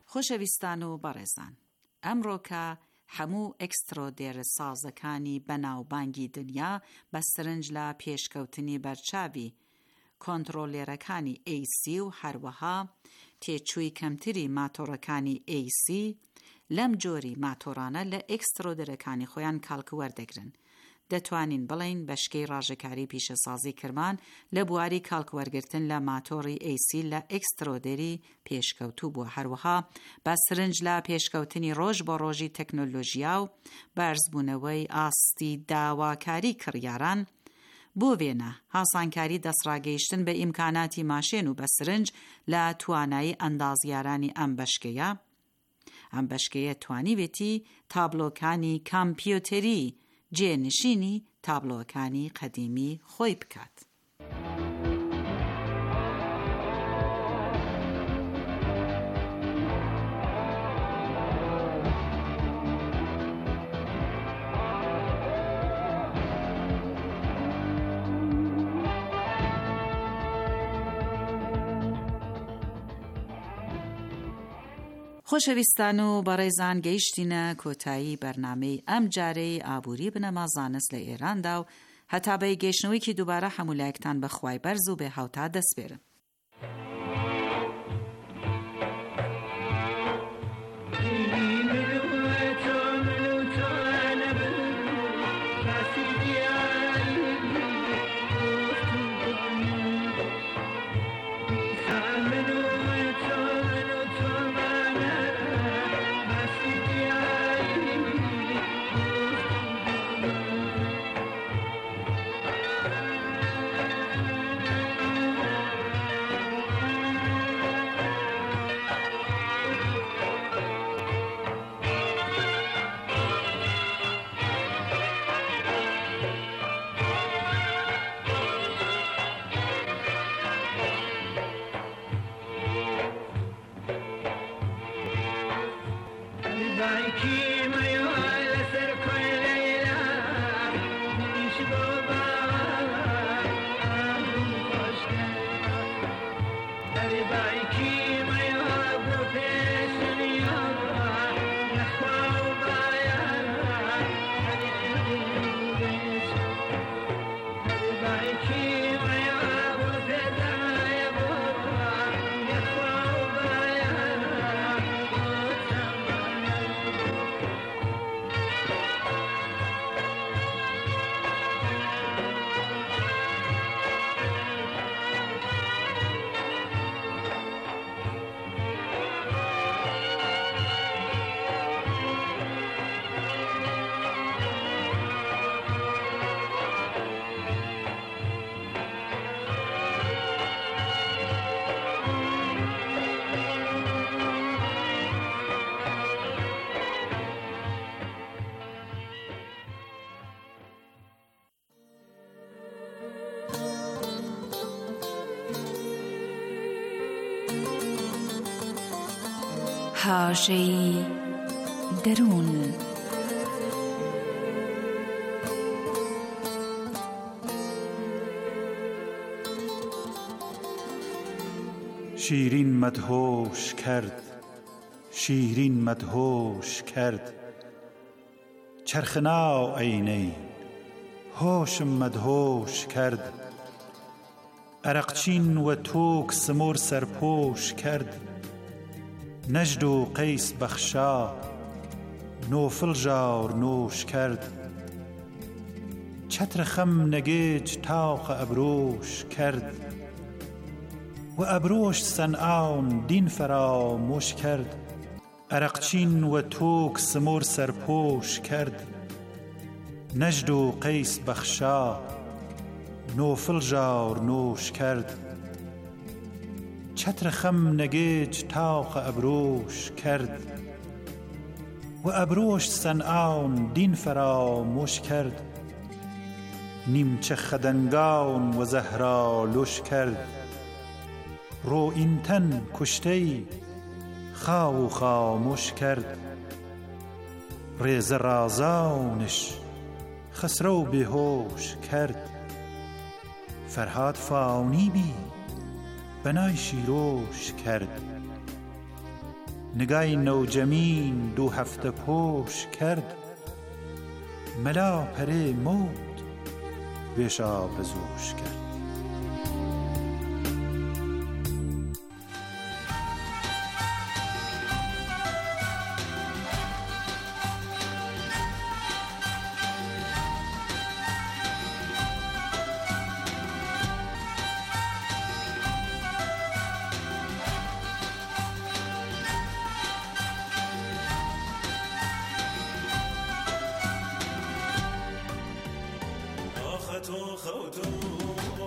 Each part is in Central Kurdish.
خۆشەویستان و بەڕێزان، ئەمڕۆکە هەموو ئەکسترۆدێر سازەکانی بەناوبانگی دنیا بە سرنج لە پێشکەوتنی بەرچاوی کۆنتڕۆلێرەکانی AC و هەروەها تێچووی کەمتری ماتۆڕەکانی AC لەم جۆری ماتۆڕانە لە ئەکسترۆدەرەکانی خۆیان کاڵکە وەردەگرن. دەتوانین بڵین بەشکەی ڕاژەکاری پیشەسازی کرمان لە بواری کاڵکوەرگرتن لە ماتۆڕی AC لە ئەکسترۆدەری پێشکەوتوو بووە. هەروەها بە سرنج لە پێشکەوتنی ڕۆژ بۆ ڕۆژی تەکنۆلۆژیا و بەرزبوونەوەی ئاستی داواکاری کڕیاران بۆ وێنە هاسانکاری دەستڕاگەیشتن بە ئیمکاناتی ماشێن و بە سرنج لە توانایی ئەندازیارانی ئەم بەشکەیە. ئەم بەشکەیە توانیوێتی تابلۆکانی کامپیۆتەری جێنشینی تابلۆکانی قەدیمی خۆی بکات. خۆشەویستان و بەڕێزان، گەیشتینە کۆتایی بەرنامەی ئەم جارەی ئابووری بنەما زانست لە ئێراندا و هەتا بە گەیشتنەوەیکی دووبارە هەموو لایەکتان بەخوای بەرز و بێ هاوتا دەسپێرم. هاژەی دەروون. شیرین مدهوش کرد، شیرین مدهوش کرد، چرخنا عینی هوشم مدهوش کرد. عرقچین و توک سمور سرپوش کرد، نجد و قیس بخشا نوفل جار نوش کرد. چتر خم نگیج تاق ابروش کرد، و ابروش سنعان دین فراموش کرد. عرقچین و توک سمور سرپوش کرد، نجد و قیس بخشا نوفل جار نوش کرد. چتر خم نگیج تاق ابروش کرد، و ابروش سنعان دین فراموش کرد. نیمچه خدنگان و زهرالوش کرد، رو این تن کشتهی خواو خاموش کرد. ریز رازانش خسرو بیهوش کرد، فرهاد فانی بی بنای شیروش کرد. نگای نوجەمین 2 هەفتە پۆش کرد، مەلا پەرێ مۆت وێشا بەزۆش کرد. خطو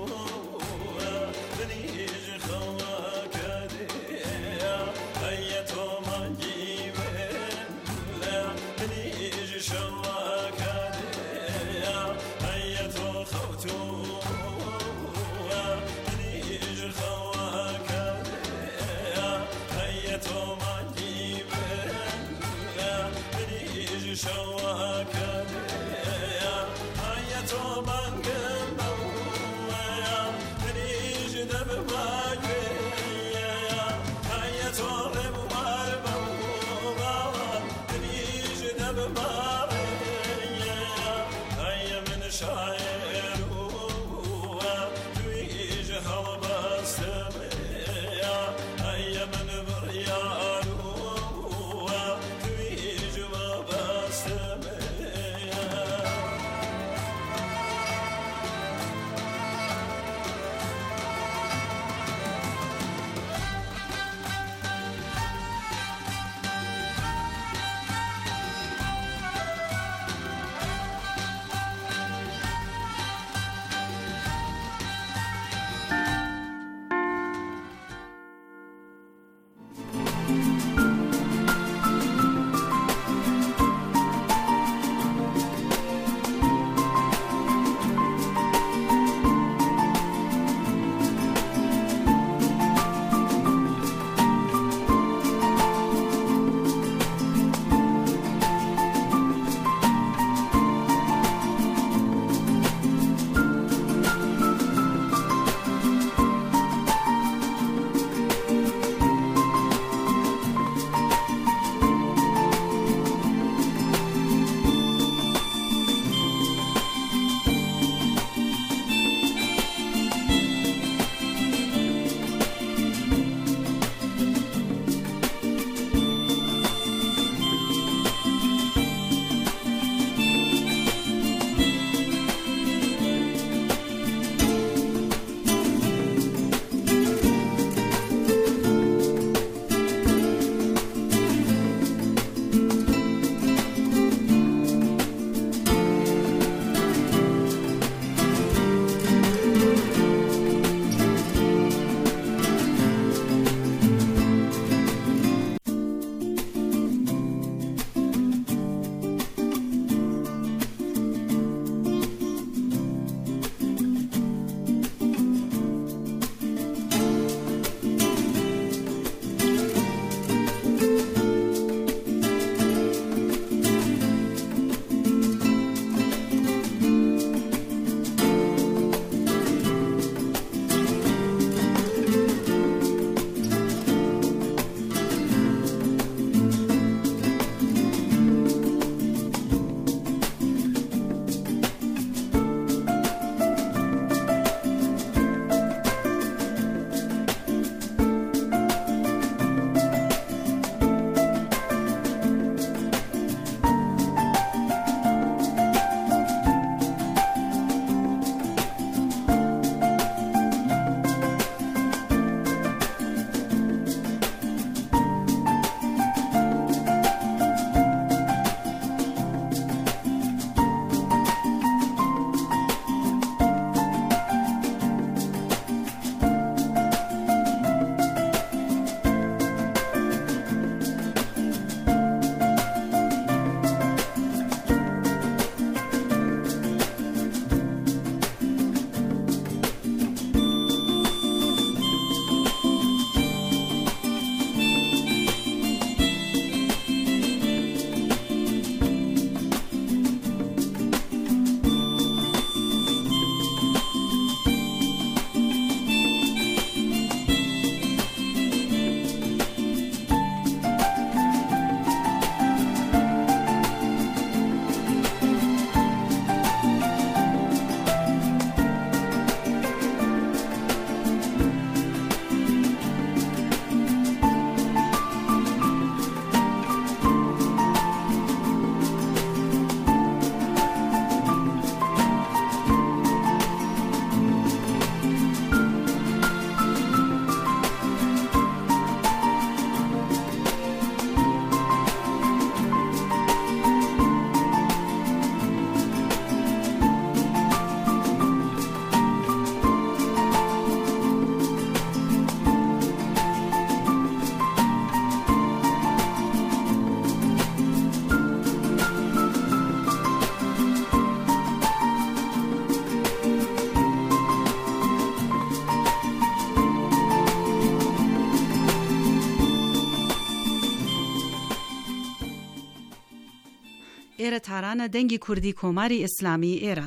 ئێرە تارانە دەنگی کوردی کۆماری ئیسلامی ئێران.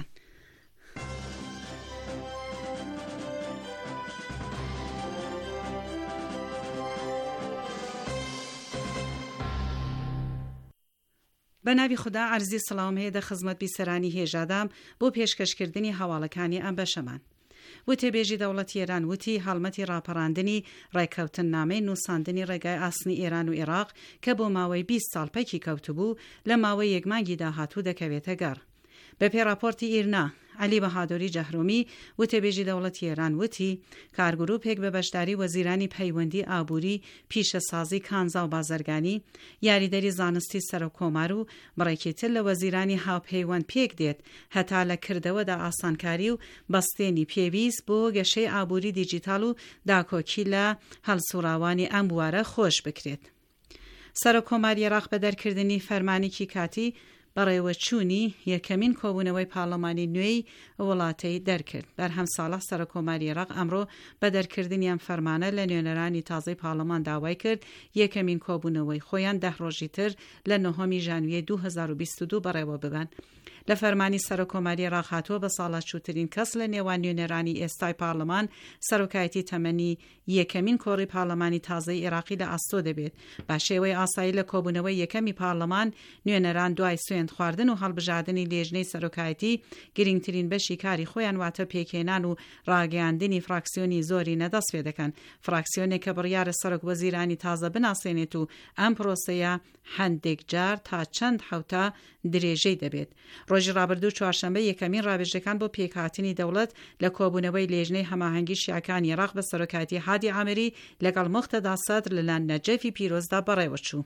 بە ناوی خوددا عەرزی سڵاوم هەیە دە خزمەت بیسەرانی هێژادام بۆ پێشکەشکردنی هەواڵەکانی ئەم بەشەمان. وتێبێژی دەوڵەتی ئێران وتی هەڵمەتی ڕاپەڕاندنی ڕێککەوتن نامەی نووساندنی ڕێگای ئاسنی ئێران و عێراق کە بۆ ماوەی 20 ساڵ پەکی کەوتبوو لە ماوەی یەکمانگی داهاتوو دەکەوێتە گەڕ. بە پێراپۆرتی ئیرنا علی بەهادۆری جەهرومی وتێبێژی دەوڵەتی ئێران وتی کارگروپێک بە بەشداری وەزیرانی پەیوەندی ئابووری پیشەسازی کانزا و بازرگانی یاریدەری زانستی سەرۆکۆمار و بڕێکیتر لە وەزیرانی هاوپەیوەند پێک دێت هەتا لە کردەوەدا ئاسانکاری و بەستێنی پێویست بۆ گەشەی ئابووری دیجیتال و داکۆکی لە هەڵسوراوانی ئەم بوارە خۆش بکرێت. سەرۆکۆماری عێراق بە دەرکردنی فەرمانێکی کاتی بەڕێوەچوونی یەکەمین کۆبوونەوەی پاڵەمانی نوێی وڵاتەی دەرکرد. بەرهەم ساڵح سەرۆکۆماری عێراق ئەمڕۆ بە دەرکردنی ئەم فەرمانە لە نوێنەرانی تازەی پاڵەمان داوای کرد یەکەمین کۆبوونەوەی خۆیان 10 ڕۆژی تر لە 9 ژانویە 2022 بەڕێوە ببەن. لە فەرمانی سەرۆکۆماری عێراق هاتووە بە ساڵات چووترین کەس لە نێوان نوێنەرانی ئێستای پاڵەمان سەرۆکایەتی تەمەنی یەکەمین کۆڕی پاڵەمانی تازەی عێراقی لە ئاستۆ دەبێت. با شێوەی ئاسایی لە کۆبوونەوەی یەکەمی پاڵەمان نوێنەران دوای سوێند خواردن و هەڵبژاردننی لێژنەی سەرۆکایەتی گرنگترین بەشی کاری خۆیان واتە پێکێنان و ڕاگەیاندنی فراکسیۆنی زۆری نەدەست پێ دەکەن. فراکسیۆنێک کە بڕیارە سەرۆک وەزیرانی تازە بناسێنێت و ئەم پرۆسەیە هەندێک جار تا چەند حوتە درێژەی دەبێت. ڕۆژی ڕابردوو چوارشەممە یەکەمین ڕابێژەکان بۆ پێکهاتنی دەوڵەت لە کۆبوونەوەی لێژنەی هەماهەنگی شیعەکانی عێراق بە سەرۆکایەتی هادی عامری لەگەڵ مقتەدا سەدر لە نەجەفی پیرۆزدا بەڕێوەچوو.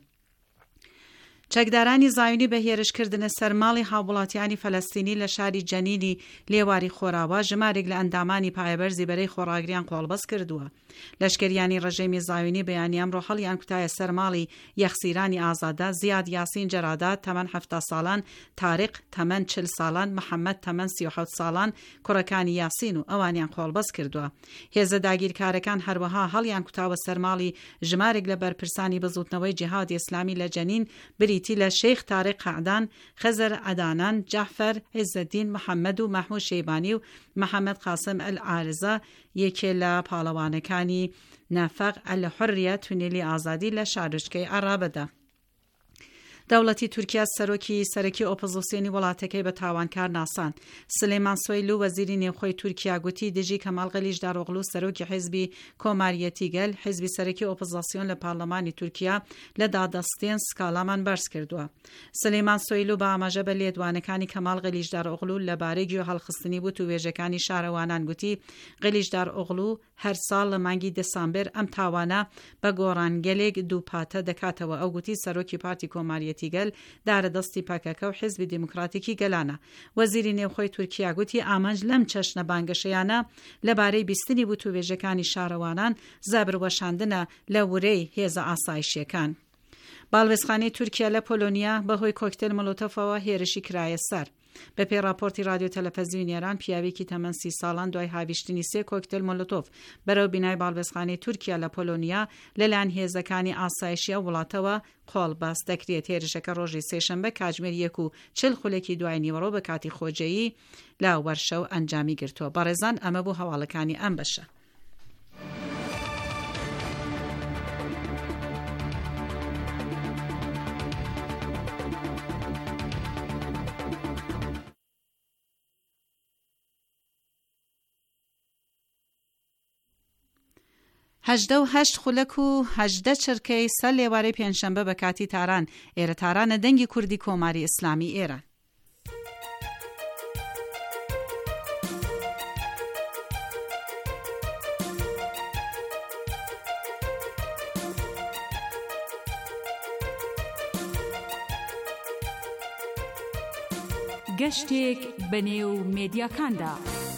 چەکدارانی زایونی بە هێرشکردنە سەرماڵی هاووڵاتیانی فەلەستینی لە شاری جەنینی لێواری خۆراوە ژمارێک لە ئەندامانی پایەبەرزی بەرەی خۆڕاگریان قۆڵبەست کردووە. لەشکریانی ڕژێمی زایونی بەیانیان ڕۆحەڵیان کوتایە سەرماڵی یەخسیرانی ئازادە زیاد یاسین جەرادات تەمەن 70 ساڵان، تاریق تەمەن 40 ساڵان، محەممەد تەمەن 37 ساڵان کوڕەکانی یاسین و ئەوانیان قۆڵبەست کردووە. هێزە داگیرکارەکان هەروەها هەڵیان کوتاوە سەرماڵی ژمارێک لە بەرپرسانی بزوتنەوەی جیهادی ئیسلامی لە جەنین بریتی لە شەیخ تاریق قەعدان، خەزەر عەدانان، جەعفەر عیزەدین محەممەد و مەحموود شەیبانی و محەممەد قاسم ئەلعارزە یەکێ لە پاڵەوانەکانی نافەق ئەلحوریە تونێلی ئازادی لە شارۆچکەی عەرابەدا. دەوڵەتی تورکیا سەرۆکی ئۆپۆزیسیۆنی وڵاتەکەی بە تاوانکار ناسان. سلێمان سۆیلو وەزیری نێوخۆی تورکیا گوتی دژی کەمال غەلیژداروغلو سەرۆکی حیزبی کۆماریەتی گەل حیزبی سەرۆکی ئۆپۆزیسیۆن لە پارلەمانی تورکیا لە دادەستێن سکالامان بەرز کردووە. سلێمان سۆیلو بە ئاماژە بە لێدوانەکانی کەمال غەلیژداروغلو لەبارەی گوێ هەڵخستنی بوو توێژەکانی شارەوانان گوتی غەلیژداروغلو هەر ساڵ لە مانگی دەسامبەر ئەم تاوانە بە گۆڕانگەلێک دووپاتە دەکاتەوە. ئەو گوتی سەرۆکی پارتی کۆماریەتی گەل دارە دەستی پاکەکە و حیزبی دیموکراتیکی گەلانە. وەزیری نێوخۆی تورکیا گوتی ئامانج لەم چەشنە بانگەشەیانە لەبارەی بیستنی بوو توێژەکانی شارەوانان زابروەشاندنە لە ورەی هێزە ئاسایشیەکان. باڵوێزخانەی تورکیا لە پۆلۆنیا بەهۆی کۆکتێل مۆلۆتۆفەوە هێرشی کرایە سەر. بە پێی راپۆرتی رادیۆ تەلەڤیزیۆنی ئێران پیاوێکی تەمەن 30 ساڵان دوای هاویشتنی 3 کۆکتێل مۆلۆتۆف بەرەو بینای باڵوێزخانەی تورکیا لە پۆلۆنیا لەلایەن هێزەکانی ئاسایشی ئەو وڵاتەوە قۆڵبەست دەکرێت. هێرشەکە ڕۆژی سێشەمبە کاتژمێر 1:40 خولێکی دوای نیوەڕۆ بە کاتی خۆجەیی لە وەرشەو ئەنجامی گرتووە. بەڕێزان ئەمە بوو هەواڵەکانی ئەم بەشە. هەژدە و هەشت خولەک و هەژدە چرکەی سەر لێوارەی پێنجشەمبە بە کاتی تاران ئێرە تارانە دەنگی کوردی کۆماری ئیسلامی ئێران. گەشتێک بەنێو مێدیاکاندا.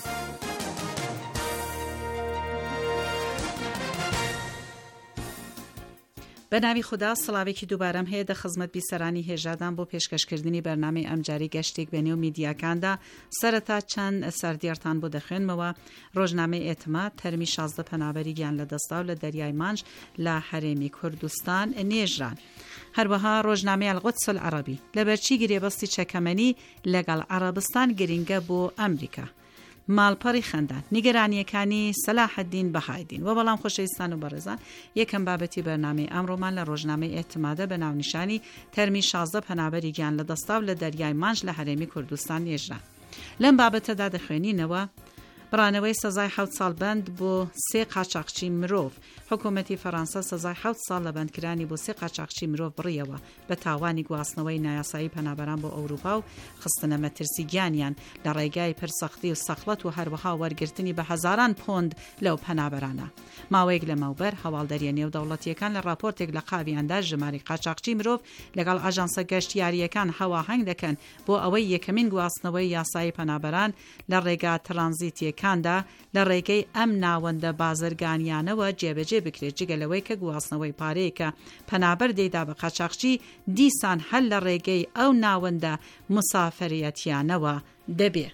بە ناوی خوددا سڵاوێکی دووبارەم هەیە دە خزمەت بیسەرانی هێژادان بۆ پێشکەشکردنی بەرنامەی ئەمجاری گەشتێک بەنێو میدیاکاندا. سەرەتا چەند سەردیارتان بۆ دەخوێنمەوە. ڕۆژنامەی ئێتماد تەرمی 16 پەنابەری گیان لە دەستا و لە دەریای مانج لە هەرێمی کوردستان نێژران. هەروەها ڕۆژنامەی القودس العەرەبی لەبەرچی گرێبەستی چەکەمەنی لەگەڵ عەرەبستان گرینگە بۆ ئەمریکا. ماڵپەڕی خەندان نیگەرانیەکانی سەلاحەدین بەهایدین. و بەڵام خۆشەویستان و بەڕێزان، یەکەم بابەتی بەرنامەی ئەمڕۆمان لە ڕۆژنامەی ئێتمادە بە ناونیشانی تەرمی 16 پەنابەری گیان لە دەستاو لە دەریای مانج لە هەرێمی کوردستان نێژرا. لەم بابەتەدا دەخوێنینەوە بڕانەوەی سزای 7 ساڵ بەند بۆ 3 قاچاقچی مرۆڤ. حکوومەتی فەڕەنسا سزای 7 ساڵ لە بەندکرانی بۆ 3 قاچاقچی مرۆڤ بڕیەوە بە تاوانی گواستنەوەی نایاسایی پەنابەران بۆ ئەوروپا و خستنە مەترسی گیانیان لە ڕێگای پرسەختی و سەخڵەت و هەروەها وەرگرتنی بە هەزاران پۆند لەو پەنابەرانە. ماوەیەک لەمەوبەر هەواڵدەریە نێودەوڵەتیەکان لە راپۆرتێک لە قاویاندا ژمارەی قاچاقچی مرۆڤ لەگەڵ ئاژانسە گەشتیاریەکان هەواهەنگ دەکەن بۆ ئەوەی یەکەمین گواستنەوەی یاسایی پەنابەران لە ڕێگا ترانزیتیەکاندا لە ڕێگەی ئەم ناوەندە بازرگانیانەوە جێبەجێ بکرێت، جگەلەوەی کە گواستنەوەی پارەیەکە پەنابەر دەیدا بە قاچاقچی دیسان هەل لە ڕێگەی ئەو ناوەندە مسافریەتیانەوە دەبێ.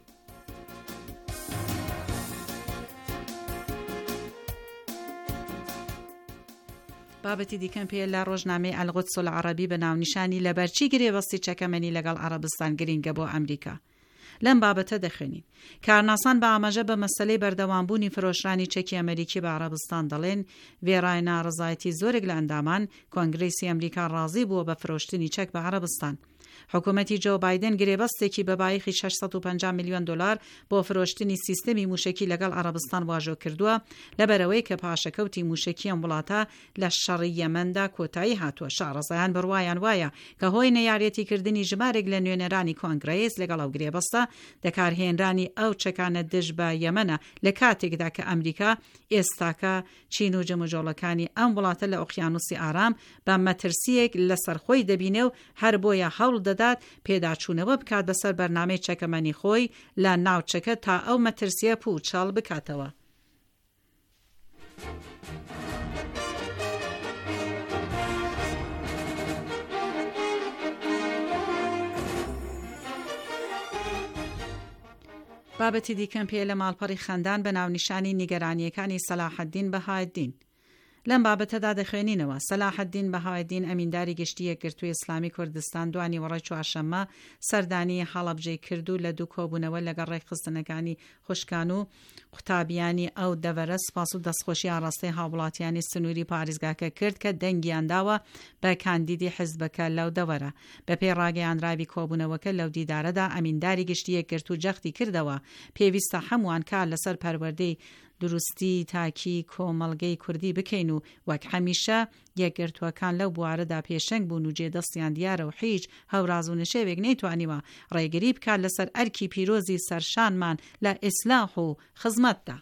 بابەتی دیکەم پێ لە ڕۆژنامەی القودس العەرەبی بە ناونیشانی لەبەرچی گرێبەستی چەکەمەنی لەگەڵ عەرەبستان گرینگە بۆ ئەمریکا. لەم بابەتە دەخوێنین. کارناسان بە ئاماژە بە مەسەلەی بەردەوامبوونی فرۆشرانی چەکی ئەمریکی بە عەرەبستان دەڵێن وێڕای ناڕزایەتی زۆرێک لە ئەندامان کۆنگرێسی ئەمریکا ڕازی بووە بە فرۆشتنی چەک بە عەرەبستان. حکوومەتی جو بایدن گرێبەستێکی بە بایەخی 650 میلیۆن دلار بۆ فرۆشتنی سیستەمی موشکی لەگەڵ عەرەبستان واژۆ کردووە لەبەرەوەی کە پاشەکەوتی موشکی ئەم وڵاتە لە شەڕی یەمەندا کۆتایی هاتووە. شارەزایان بڕوایان وایە کە هۆی نەیارەتیکردنی ژمارێک لە نوێنەرانی کۆنگرەیس لەگەڵ ئەو گرێبەستە دەکارهێنرانی ئەو چەکانە دژ بە یەمەنە لە کاتێکدا کە ئەمریکا ئێستاکە چین و جەمەجۆڵەکانی ئەم وڵاتە لە ئۆقیانوسی ئارام بە مەترسیەک لەسەر خۆی دەبینێ و هەر بۆیە هەوڵ دەدات پێداچوونەوە بکات بەسەر بەرنامەی چەکەمەنی خۆی لە ناوچەکە تا ئەو مەترسیە پوچەڵ بکاتەوە. بابەتی دیکەم پێ لە ماڵپەڕی خەندان بە ناونیشانی نیگەرانیەکانی سەلاحەدین بەهایدین. لەم بابەتەدا دەخوێنینەوە سەلاحەدین بەهایدین ئەمینداری گشتی یەکگرتووی ئیسلامی کوردستان دوانی وەڕای چوارشەممە سەردانی هەڵەبجەی کردو لە دوو کۆبوونەوە لەگەڵ ڕێکخستنەکانی خوشکان و قوتابیانی ئەو دەڤەرە سپاس و دەستخۆشی ئاڕاستەی هاوڵاتیانی سنووری پارێزگاکە کرد کە دەنگیان داوە بە کاندیدی حیزبەکە لەو دەڤەرە. بەپێی ڕاگەیاندراوی کۆبوونەوەکە لەو دیدارەدا ئەمینداری گشتی یەکگرتوو جەختی کردەوە پێویستە هەمووان کار لەسەر پەروەردەی دروستی تاکی کۆمەڵگەی کوردی بکەین و وەک هەمیشە یەکگرتووەکان لەو بوارەدا پێشەنگ بوون و جێدەستیان دیارە و هیچ هەوراز و نشێوێک نەیتوانیوە ڕێگری بکات لەسەر ئەرکی پیرۆزی سەرشانمان لە ئیسلاح و خزمەتدا.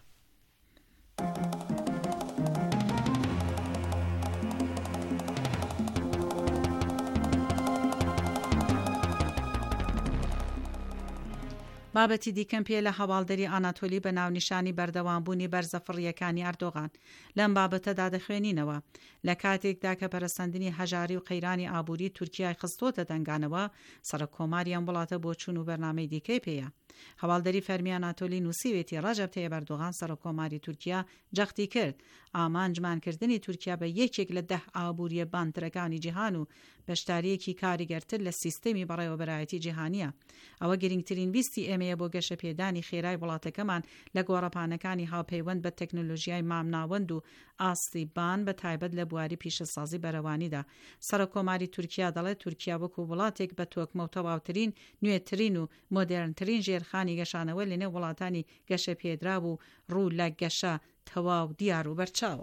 بابەتی دیکەم پێ لە هەواڵدەری ئاناتۆلی بە ناونیشانی بەردەوامبوونی بەرزە فڕیەکانی ئەردۆغان. لەم بابەتەدا دەخوێنینەوە لە کاتێکدا کە پەرەسەندنی هەژاری و قەیرانی ئابووری تورکیای خستۆتە دەنگانەوە سەرۆک کۆماری ئەم وڵاتە بۆ چوون و بەرنامەی دیکەی پێیە. هەواڵدەری فەرمی ئاناتۆلی نووسیوێتی ڕەجەب تەیب ئەردۆغان سەرۆک کۆماری تورکیا جەختی کرد ئامانجمانکردنی تورکیا بە یەکێک لە 10 ئابووریە بانترەکانی جیهان و بەشداریەکی کاریگەرتر لە سیستەمی بەڕێوەبەرایەتی جیهانیە. ئەوە گرنگترین ویستی ئێمەیە بۆ گەشە پێدانی خێرای وڵاتەکەمان لە گۆڕەپانەکانی هاوپەیوەند بە تەکنۆلۆژیای مامناوەند و ئاسیبان بە تایبەت لە بواری پیشەسازی بەرەوانیدا. سەرۆک کۆماری تورکیا دەڵێت تورکیا وەکو وڵاتێک بە تۆکمە و تەواوترین نوێترین و مۆدێرنترین ژێرخانی گەشانەوە لەنێو وڵاتانی گەشە پێدرا و ڕوو لە گەشە تەواو دیار و بەرچاوە.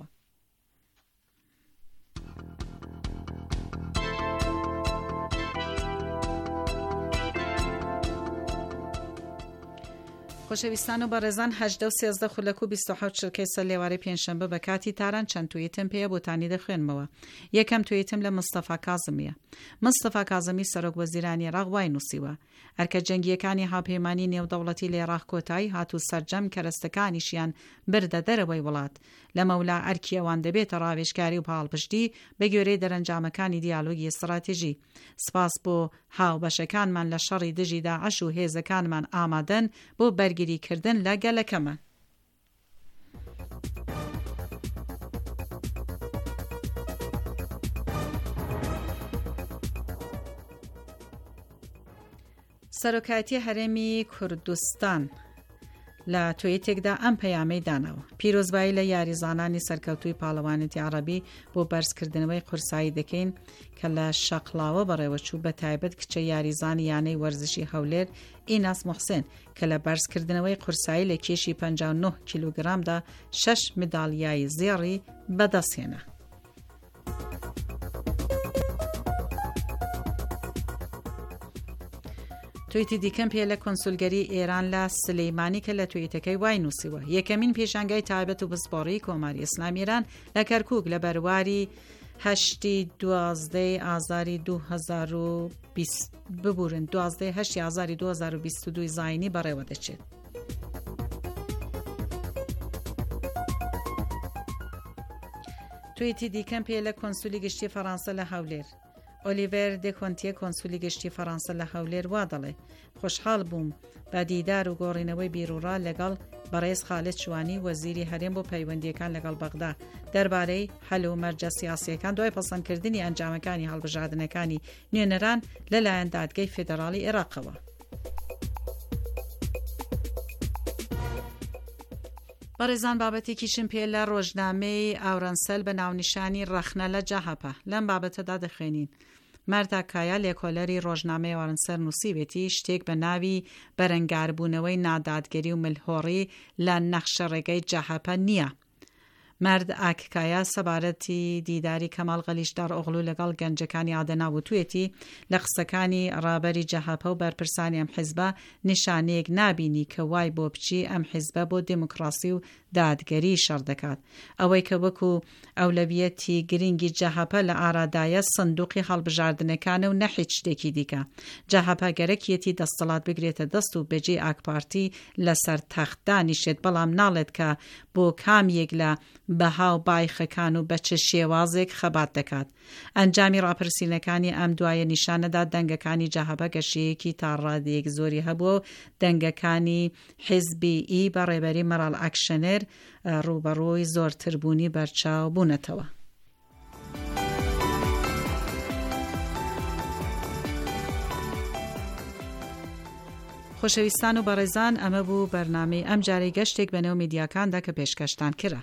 خۆشەویستان و بەڕێزان 18 خولەک و 27 شرکەی سەر لێوارەی پێنجشەمبە بە کاتی تاران چەند تویتم پێیە بۆتانی دەخوێنمەوە. یەکەم تویتم لە مستەفا کازمیە. مستەفا کازمی سەرۆک وەزیرانی عێراق وای نووسیوە هەرکە جەنگیەکانی هاوپەیمانی نێودەوڵەتی لە عێراق کۆتایی هاتوو سەرجەم کەرەستەکانیشیان بردە دەرەوەی وڵات لە مەولا ئەرکی ئەوان دەبێتە ڕاوێژکاری و پاڵپشتی بە گوێرەی دەرەنجامەکانی دیالۆگی استراتیژی. سپاس بۆ هاوبەشەکانمان لە شەڕی دژی داعش و هێزەکانمان ئامادەن بۆ بەرگریکردن لە گەلەکەمان. سەرۆکایەتی هەرێمی کوردستان لە تویتێکدا ئەم پەیامەی داناوە: پیرۆزبایی لە یاریزانانی سەرکەوتووی پاڵەوانێتی عەرەبی بۆ بەرزکردنەوەی قورسایی دەکەین کە لە شەقڵاوە بەڕێوەچوو بە تایبەت کچە یاریزانی یانەی وەرزشی هەولێر ئیناس موحسێن کە لە بەرزکردنەوەی قورسایی لە کێشی 59 کیلوگرامدا 6 مدالیای زێڕی بەدەستهێنا. تویتی دیکەم پێ لە کۆنسولگەری ئێران لە سلەیمانی کە لە تویتەکەی وای نووسیوە: یەکەمین پێشانگای تایبەت و بسپۆڕی کۆماری ئیسلامی ئێران لە کەرکووک لە بەرواری 8 ئازاری 2020 ببورن 12 ئازاری 2022 زاینی بەڕێوە دەچێت. تویتی دیکەم پێ لە کۆنسولی گشتی فەڕەنسا لە هەولێر: ئۆلیڤێر دێکۆنتیە کۆنسولی گشتی فەڕەنسا لە هەولێر وا دەڵێ: خۆشحاڵ بووم بە دیدار و گۆڕینەوەی بیرروڕا لەگەڵ بەڕێز خالید شوانی وەزیری هەرێم بۆ پەیوەندیەکان لەگەڵ بەغدا دەربارەی هەل و مەرجە سیاسیەکان دوای پەسەندکردنی ئەنجامەکانی هەڵبژاردنەکانی نوێنەران لەلایەن دادگای فێدەراڵی عێراقەوە. بەڕێزان، بابەتێکیشم پێ لە ڕۆژنامەی ئاورەنسەل بە ناونیشانی ڕەخنە لە جەهەپە لەم بابەتەدا دەخوێنین. مەردا کایا لێکۆلەری ڕۆژنامەی ئاورەنسەل نووسیوێتی شتێک بە ناوی بەرەنگاربوونەوەی نادادگەری و ملهۆڕی لە نەخشە ڕێگەی جەهەپە نییە. مرد ئاککایە سەبارەتی دیداری کەمال غەلیشدار ئۆغڵو لەگەڵ گەنجەکانی ئادەنا وتوێتی لە قسەکانی ڕابەری جەهەپە و بەرپرسانی ئەم حیزبە نیشانەیەک نابینی کە وای بۆ بچی ئەم حیزبە بۆ دموکراسی و دادگەری شەڕ دەکات. ئەوەی کە وەکو ئەولەویەتی گرنگی جەهەپە لە ئارادایە سندوقی هەڵبژاردنەکانە و نەحیچ شتێکی دیکە. جەهەپە گەرەکیەتی دەستەڵات بگرێتە دەست و بەجێ ئاکپارتی لەسەر تەختدانیشێت، بەڵام ناڵێت کە بۆ کامیەک لە بەها و بایخەکان و بە چ شێوازێک خەبات دەکات. ئەنجامی ڕاپرسینەکانی ئەم دوایە نیشانەدا دەنگەکانی جەهەپە گەشەیەکی تا ڕادەیەک زۆری هەبووە و دەنگەکانی حیزبی ئی بە ڕێبەری مەرال ئاکشنێر ڕوبەڕووی زۆرتربوونی بەرچاو بوونەتەوە. خۆشەویستان و بەڕێزان، ئەمە بوو بەرنامەی ئەم جارەی گەشتێک بەنێو میدیاکاندا کە پێشکەشتان کرا.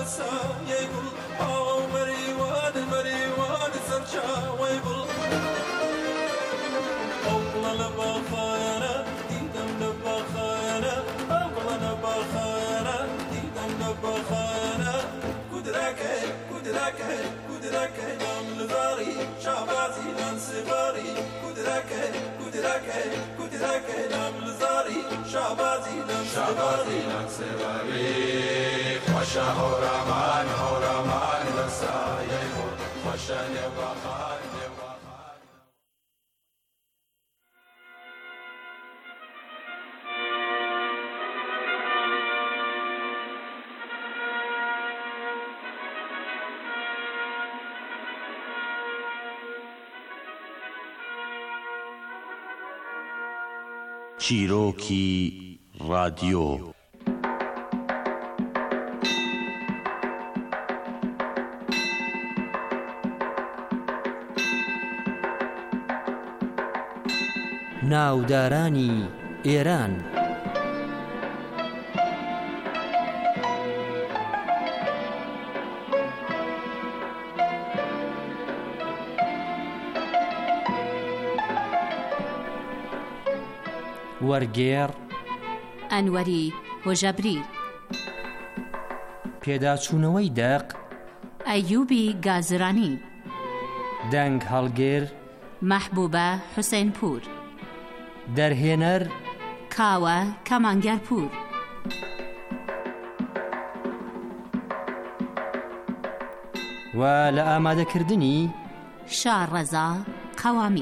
چیرۆکی رادیۆ. ناودارانی ئێران. وەرگێڕ ئەنوەری هۆژەبری، پێداچوونەوەی دەق ئەیوبی گازرانی، دەنگ هەڵگێر مەحبوبە حوسێنپور، دەرهێنەر کاوە کەمانگەرپور، و لە ئامادەکردنی شارڕەزا قەوامی.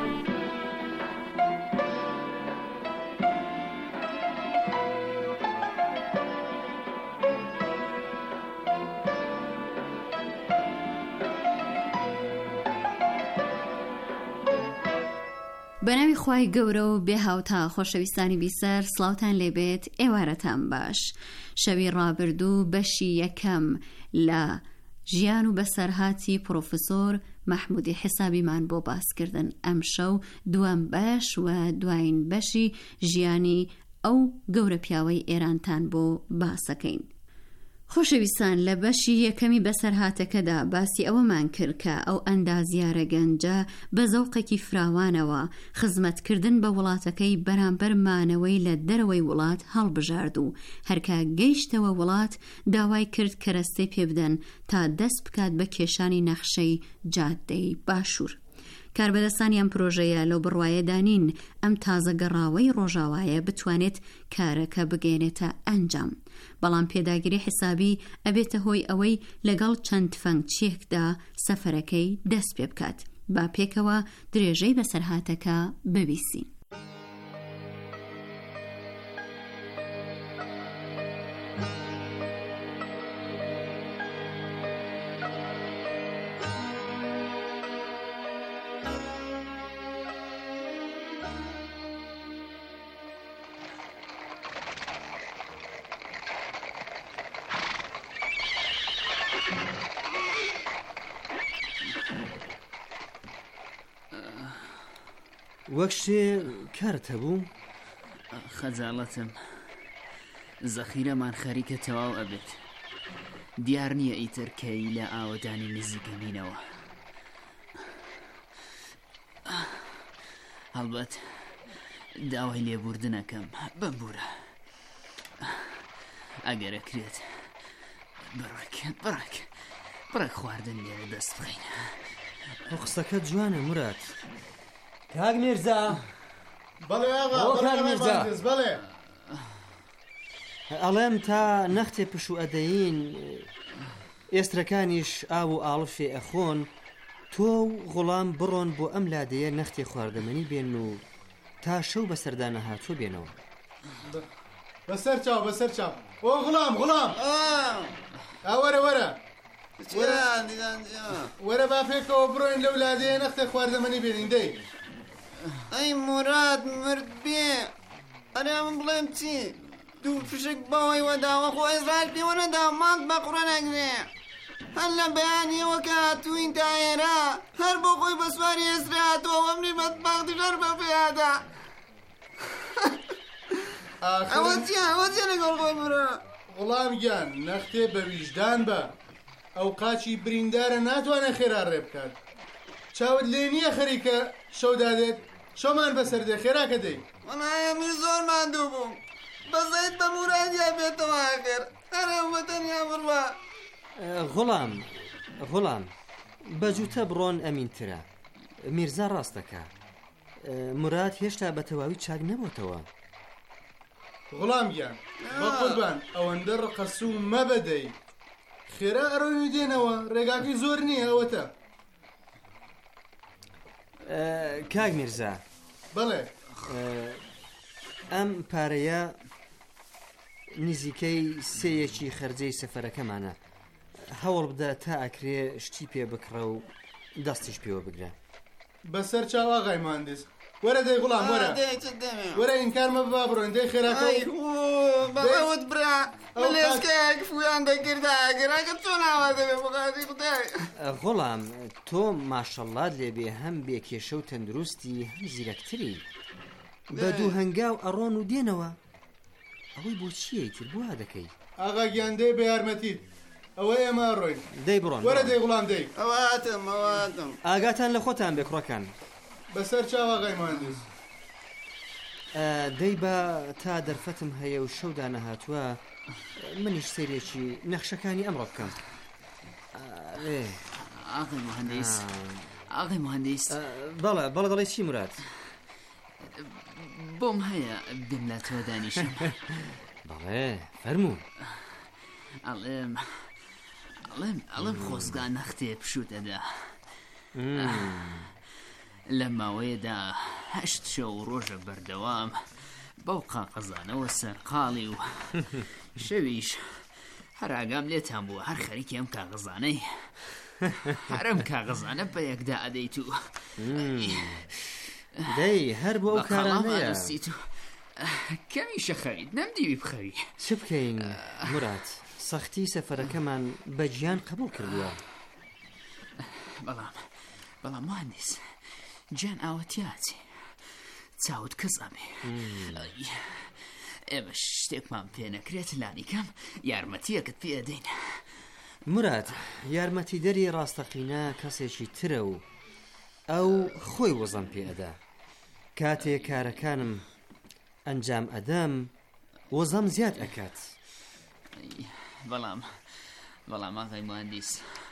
بەناوی خوای گەورە و بێ هاوتا خۆشەویستانی بیسەر، سڵاوتان لێبێت، ئێوارەتان باش. شەوی ڕابردوو بەشی یەکەم لە ژیان و بەسەرهاتی پرۆفسۆر مەحمودی حسابیمان بۆ باسکردن. ئەم شەو دووەم بەش و دوایین بەشی ژیانی ئەو گەورە پیاوەی ئێرانتان بۆ باسەکەین. خۆشەویستان، لە بەشی یەکەمی بەسەرهاتەکەدا باسی ئەوەمان کرد کە ئەو ئەندازیارە گەنجە بە زەوقێکی فراوانەوە خزمەتکردن بە وڵاتەکەی بەرامبەر مانەوەی لە دەرەوەی وڵات هەڵبژارد و هەرکە گەیشتەوە وڵات داوای کرد کەرەستەی پێبدەن تا دەست بکات بە کێشانی نەخشەی جادەی باشوور. کاربەدەستانی ئەم پرۆژەیە لەو بڕوایەدانین ئەم تازەگەڕاوەی ڕۆژاوایە بتوانێت کارەکە بگەێنێتە ئەنجام. بەڵام پێداگیری حسابی ئەبێتە هۆی ئەوەی لەگەڵ چەند فەنگچێکدا سەفەرەکەی دەست پێ بکات. با پێکەوە درێژەی بەسەرهاتەکە ببیسین. وەک شێ کارت هەبوو؟ خەجاڵەتم، زەخیرەمان خەریکە تەواو ئەبێت. دیار نییە ئیتر کەی لە ئاوەدانی نزیکەمینەوە. هەڵبەت داوای لێبوردنەکەم ببوورە. ئەگەرەکرێت بڕێک خواردن لێرە دەست بخەین. ئەو قسەکە جوانە مراد. کاک میرزا. بەڵێ ئاغا، کاک میرزا. بەڵێ. ئەڵێم تا نەختێ پش و ئەدەین ئێسترەکانیش ئاو و ئاڵفێ ئەخۆن، تۆ و غوڵام بڕۆن بۆ ئەم لادەیە نەختی خواردەمەنی بێن و تا شەو بەسەردانە هاتووە بێنەوە. بەسەر چاو. ئۆ غوڵام وەرە وەرە با پێکەوە بڕۆین لەو لادەیە نەختی خواردەمەنی بێنین. دەی ئەی مراد مرد بێ، ئەرێ من بڵێم چی؟ دوو فشک بەوەی وەداوە خۆ ئێزرائیل پێوە نەدا ماڵ بە قوڕە نەگرێ. هەر لە بەیانیەوە کە هاتووین تا ئێرە هەر بۆ خۆی بە سواری ئێسرا هاتووە وەمنی بەدبەختی ژەر بە پێیادا. ئەوە چیە لەگەڵ خۆی مرە؟ غڵام گیان نەختێ بە ویژدان بە ئەو قاچی بریندارە ناتوانێت خێرا ڕێ بکات چاوت لێ نییە خەریکە شەو دادێت شەومان بەسەر دێ خێراکە دەی وەڵایە من زۆر ماندوو بووم بەزەیت بە مورادیا بێتەوە ئاخر هەرە وەتەنیا بڕوا غوڵام بەجووتە بڕۆن ئەمینترە میرزا ڕاست دەکا موراد هێشتا بە تەواوی چاک نەبووتەوە غڵام گیان بە قوربان ئەوەندە ڕقەسوو مەبەدەی خێرا ئەڕۆنی دێنەوە ڕێگاکەی زۆر نییە ئەوەتە کاک میرزا بەڵێ ئەم پارەیە نزیکەی سێیەکی خەرجەی سەفەرەکەمانە هەوڵ بدە تا ئەکرێ شتی پێ بکڕە و دەستیش پێوە بگرە بەسەر چاو ئاغای مهندس وەرە دەی غوڵام وەرە ئینکارمە ببا بڕۆین دەی خێراکە بەڵێوت برا لێسکەیەک فویان دەکردا ئەگەراکە چۆن ئاوا دەبێ بەقادی خدای غوڵام تۆ ماشەڵڵات لێبێ هەم بێکێشە و تەندروستی هەم زیرەکتری بە دوو هەنگاو ئەڕۆن و دێنەوە ئەوەی بۆ چیە تر بوا دەکەی ئاغا گیان دەی بە یارمەتیت ئەوە ئێمە ڕۆین دەی بڕۆن وەرە دەی غوڵام دەی ئەواتم ئاگاتان لە خۆتان بێ کوڕەکان بەسەر چاو ئاغای مهندس دەی بە تا دەرفەتم هەیە و شەودا نەهاتووە منیش سەیرێکی نەخشەکانی ئەمڕۆ بکەم ئاغای مهندس بەڵێ دەڵێ چی مراد بۆم هەیە بم لە تۆ دانیشم بەڵێ فەرموو ئەڵێم خۆزگا نەختێ پشوتەدا لە ماوەیەدا 8 شەو ڕۆژە بەردەوام بەو قاقەزانەوە سەرقاڵی و شەویش هەر ئاگام لێتان بووە هەر خەریکی ئەم کاغەزانەی هەرم کاغەزانە بە یەکدا ئەدەیت و دەی هەر بۆ ئەو کارانەیە کەمی شەخەویت نەمدیوی بخەوی چ بکەین مراد سەختی سەفەرەکەمان بە گیان قبول کردووە بەڵام مهندس گیان ئاوەتیاچی چاوت کەس ئەمێ ئێمە شتێکمان پێ نەکرێت لانیکەم یارمەتیەکت پێ ئەدەین مراد یارمەتی دەری ڕاستەقینە کەسێکی ترە و ئەو خۆی وەزەم پێ ئەدا کاتێک کارەکانم ئەنجام ئەدەم وەزەم زیاد ئەکات بەڵام ئاغای مهندس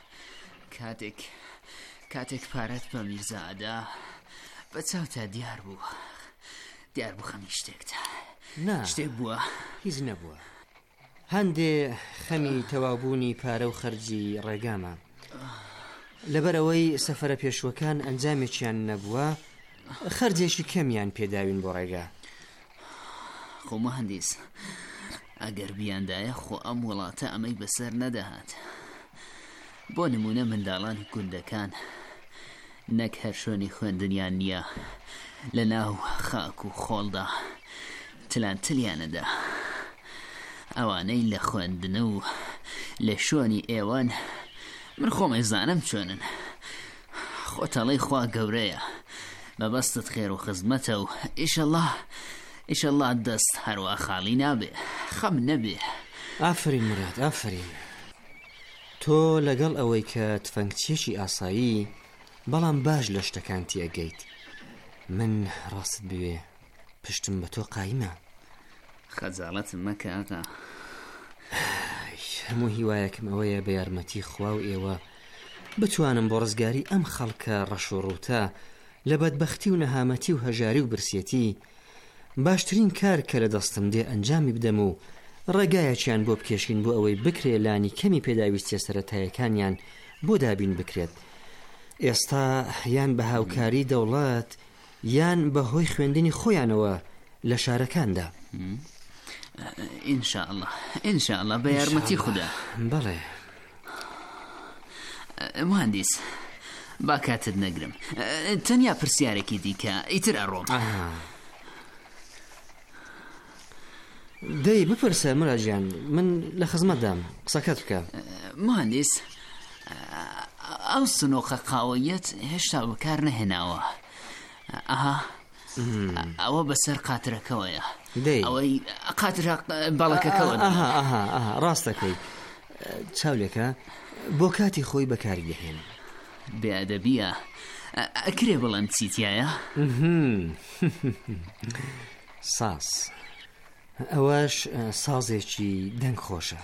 کاتێک پارەت بە میرزا ئەدا بە چاوتا دیار بوو خەمی شتێک بووە هیچ نەبووە هەندێ خەمی تەوابوونی پارە و خەرجی ڕێگامە لەبەرەوەی سەفەرە پێشوەکان ئەنجامێکیان نەبووە خەرجێکی کەمیان پێداوین بۆ ڕێگا خۆ مهندس ئەگەر بیاندایە خۆ ئەم وڵاتە ئەمەی بەسەر نەدەهات بۆ نمونە منداڵانی گوندەکان نەک هەر شوێنی خوێندنیان نییە لە ناو خاک و خۆڵدا تلیانەدا ئەوانەی لە خوێندنە و لە شوێنی ئێوەن من خۆمەی زانم چۆنن خۆتەڵەی خوا گەورەیە بەبەستت خێر و خزمەتە و ئیشەڵڵا دەست هەروە خاڵی نابێ خەم نەبێ ئافرین مراد ئافرین تۆ لەگەڵ ئەوەی کە تفەنگچێکی ئاسایی بەڵام باش لە شتەکان تێگەیت من ڕاست بوێ پشتم بە تۆ قایمە خەجاڵەتم مەکە ئاغا هەموو هیوایەکم ئەوەیە بە یارمەتی خوا و ئێوە بتوانم بۆ ڕزگاری ئەم خەڵکە ڕەشوڕوتە لە بەدبەختی و نەهامەتی و هەژاری و برسێتی باشترین کار کە لە دەستم دێ ئەنجامی بدەم و ڕێگایەکیان بۆ بکێشین بۆ ئەوەی بکرێ لانی کەمی پێداویستیە سەرەتایەکانیان بۆ دابین بکرێت ئێستا یان بە هاوکاری دەوڵات یان بەهۆی خوێندنی خۆیانەوە لە شارەکاندا ئینشاءالله بە یارمەتی خوددا بەڵێ مهندس با کاتت نەگرم تەنیا پرسیارێکی دیکە ئیتر ئەڕۆم دەی بپرسە مراجیان من لە خزمەتدام قسەکەت بکە مهندس ئەو سنۆقە قاوەیەت هێشتا بەکار نەهێناوە ئەوە بەسەر قاترەکەوەیە ئەوەی قاترا باڵەکەکەوە ئاها ڕاستەکەی چاولێکە بۆ کاتی خۆی بەکاری دەهێن بێئەدەبیە ئەکرێ بەڵام چیتیایە ساز ئەوەش سازێکی دەنگ خۆشە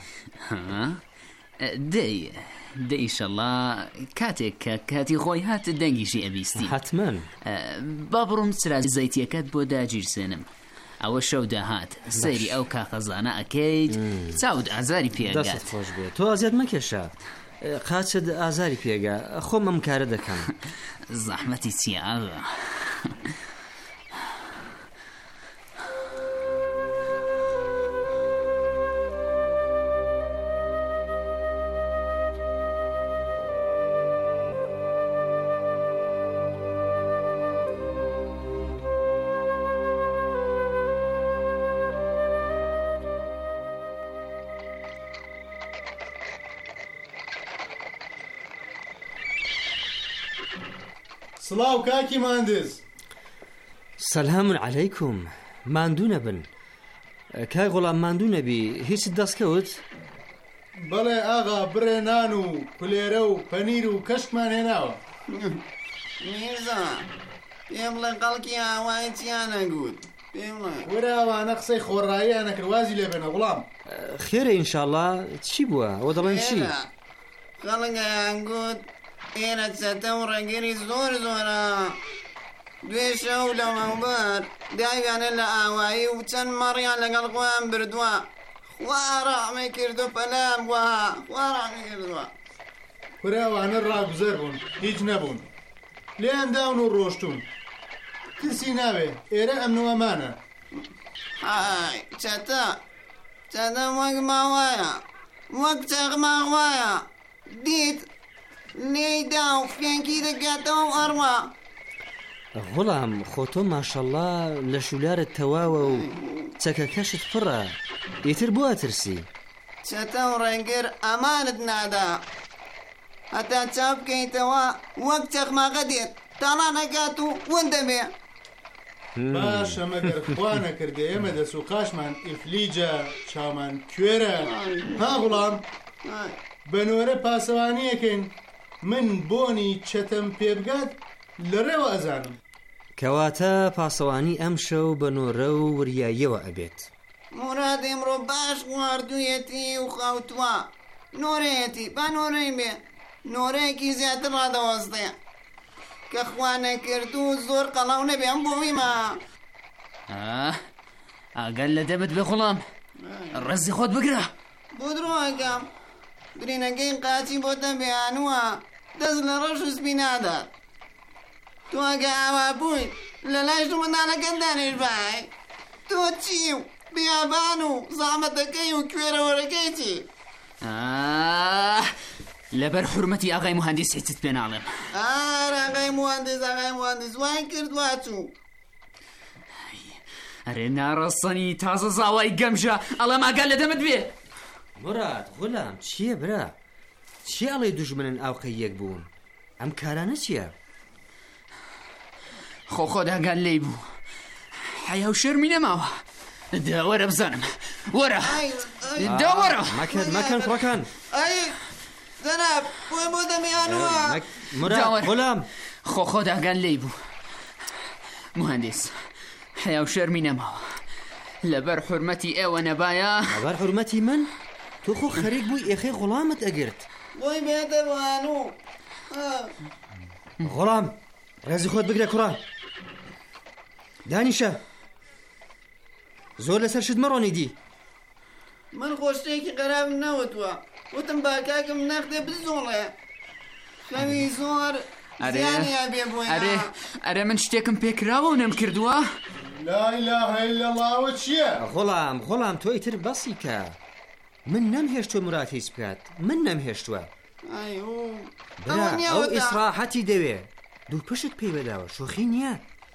دەئیشەڵا کاتێک کە کاتی خۆی هات دەنگیشی ئەبیستی حتمەن با بڕۆم چرا زەیتیەکەت بۆ داگیرسێنم ئەوە شەو داهات سەیری ئەو کاخەزانە ئەکەیت چاود ئازاری پێگات خۆش بێت تۆ ئازیاد مەکێشە قاچت ئازاری پێگا خۆم ئەم کارە دەکەم زەحمەتی چیە ئاغا سڵاو کاکی ماندز سەلام عەلەیکوم ماندوو نەبن کای غوڵام ماندوو نەبی هیچت دەستکەوت بەڵێ ئاغا بڕێ نان و کولێرە و پەنیر و کەشکمان هێناوە میرزا پێم بڵێ قەڵکی ئاوای چیان نەگوت وەرە ئەوانە قسەی خۆڕاییان نەکردوازی لێ بێنە غوڵام خێرە ئینشاءڵڵا چی بووە ئەوە دەڵێن چی خەڵکیان گوت ئێرە چەتە و ڕێگەری زۆر زۆرە دوێ شەو لە مەوبەر داویانە لە ئاوایی و چەند مەڕیان لەگەڵ خۆیان بردووە خوا ڕەحمی کردو پەلام بووە خوا ڕەحمی کردووە وەرە ئەوانە ڕاگوزەر بوون هیچ نەبوون لێیان داون و ڕۆشتون کسی ناوێ ئێرە ئەمنوەمانە های چەتە وەک ماوایە وەک چەغماوایە دیت لێیدا و فێنکی دەگاتەوە و ئەڕوا غوڵام خۆ تۆ ماشەڵڵا لە شولارت تەواوە و چەکەکەشت پڕە ئیتر بۆ ئەترسی چەتە و ڕێنگر ئەمانت نادا هەتا چاو بکەیتەوە وەک چەخماقە دێت تاڵا نەگات و ون دەبێ باشە مەگەر خوا نەکردێ ئێمە دەست و قاشمان ئیفلیجە چاومان کوێرە ها غوڵام بەنۆرە پاسەوانیەکەین من بۆنی چەتەم پێبگات لەڕێوە ئەزانم کەواتە پاسەوانی ئەم شەو بە نۆرە و وریاییەوە ئەبێت موراد ئێمڕۆ باش خواردوویەتی و خەوتووە نۆرەیەتی با نۆرەی بێ نۆرەیەکی زیاتر ڕادەوەستێ کە خوا نەکردو زۆر قەڵاو نەبێ ئەم بۆویمە ئاگەر لە دەبت بێ غوڵام ڕەزی خۆت بگرە بۆ درۆگەم گرینەکەی قاچی بۆتە بێیانووە دەست لە ڕەش و سپی نادات تۆ ئەگە ئاوا بووی لە لای ژمەندانەکەت دانێش بای تۆ چی و بیابان و زەحمەتەکەی و کوێرەوەرەکەی چی لەبەر حورمەتی ئاغای موهەندیس هیچت پێ ناڵێم ئاغای موهەندیس وای کردووە چوو ئەرێ ناڕەستنی تازە زاوای گەمژە ئەڵێم ئاگەر لە دەمت بێ مراد غولام چییە برا چی ئەڵێ دوژمنن ئاوقەی یەک بوون ئەم کارانە چییە خۆ داگەر لێی بوو حیا و شەرمی نەماوە دا وەرە بزانم وەرە دا وەرە مەکەن کوڕەکان جەناب بۆی بۆ دەمیانوە مراد غولام خۆ داگەر لێی بوو موهەندیس حیا و شەرمی نەماوە لەبەر حورمەتی ئێوە نەبایە لەبەر حورمەتی من تۆ خۆ خەریک بووی ئێخەی غوڵامت ئەگرت بۆی بێتە وانوو غوڵام ڕێزی خۆت بگرە کوڕە دانیشە زۆر لەسەر شت مەڕۆنی دی من خۆشتێکی قەرابم نەوتووە وتم با کاکم نەختێ بزۆڵێ خەوی زۆر زیانیا بێ بۆیە ئەرێ من شتێکم پێکراوە و نەم کردووە لا إله إلا الله چییە غوڵام تۆ ئیتر بەسی کە من نەمهێشتوە مراد هیچ بکات من نەمهێشتووە ئەو ئیسراحەتی دەوێ دوو پشت پێی بەداوە شوخی نییە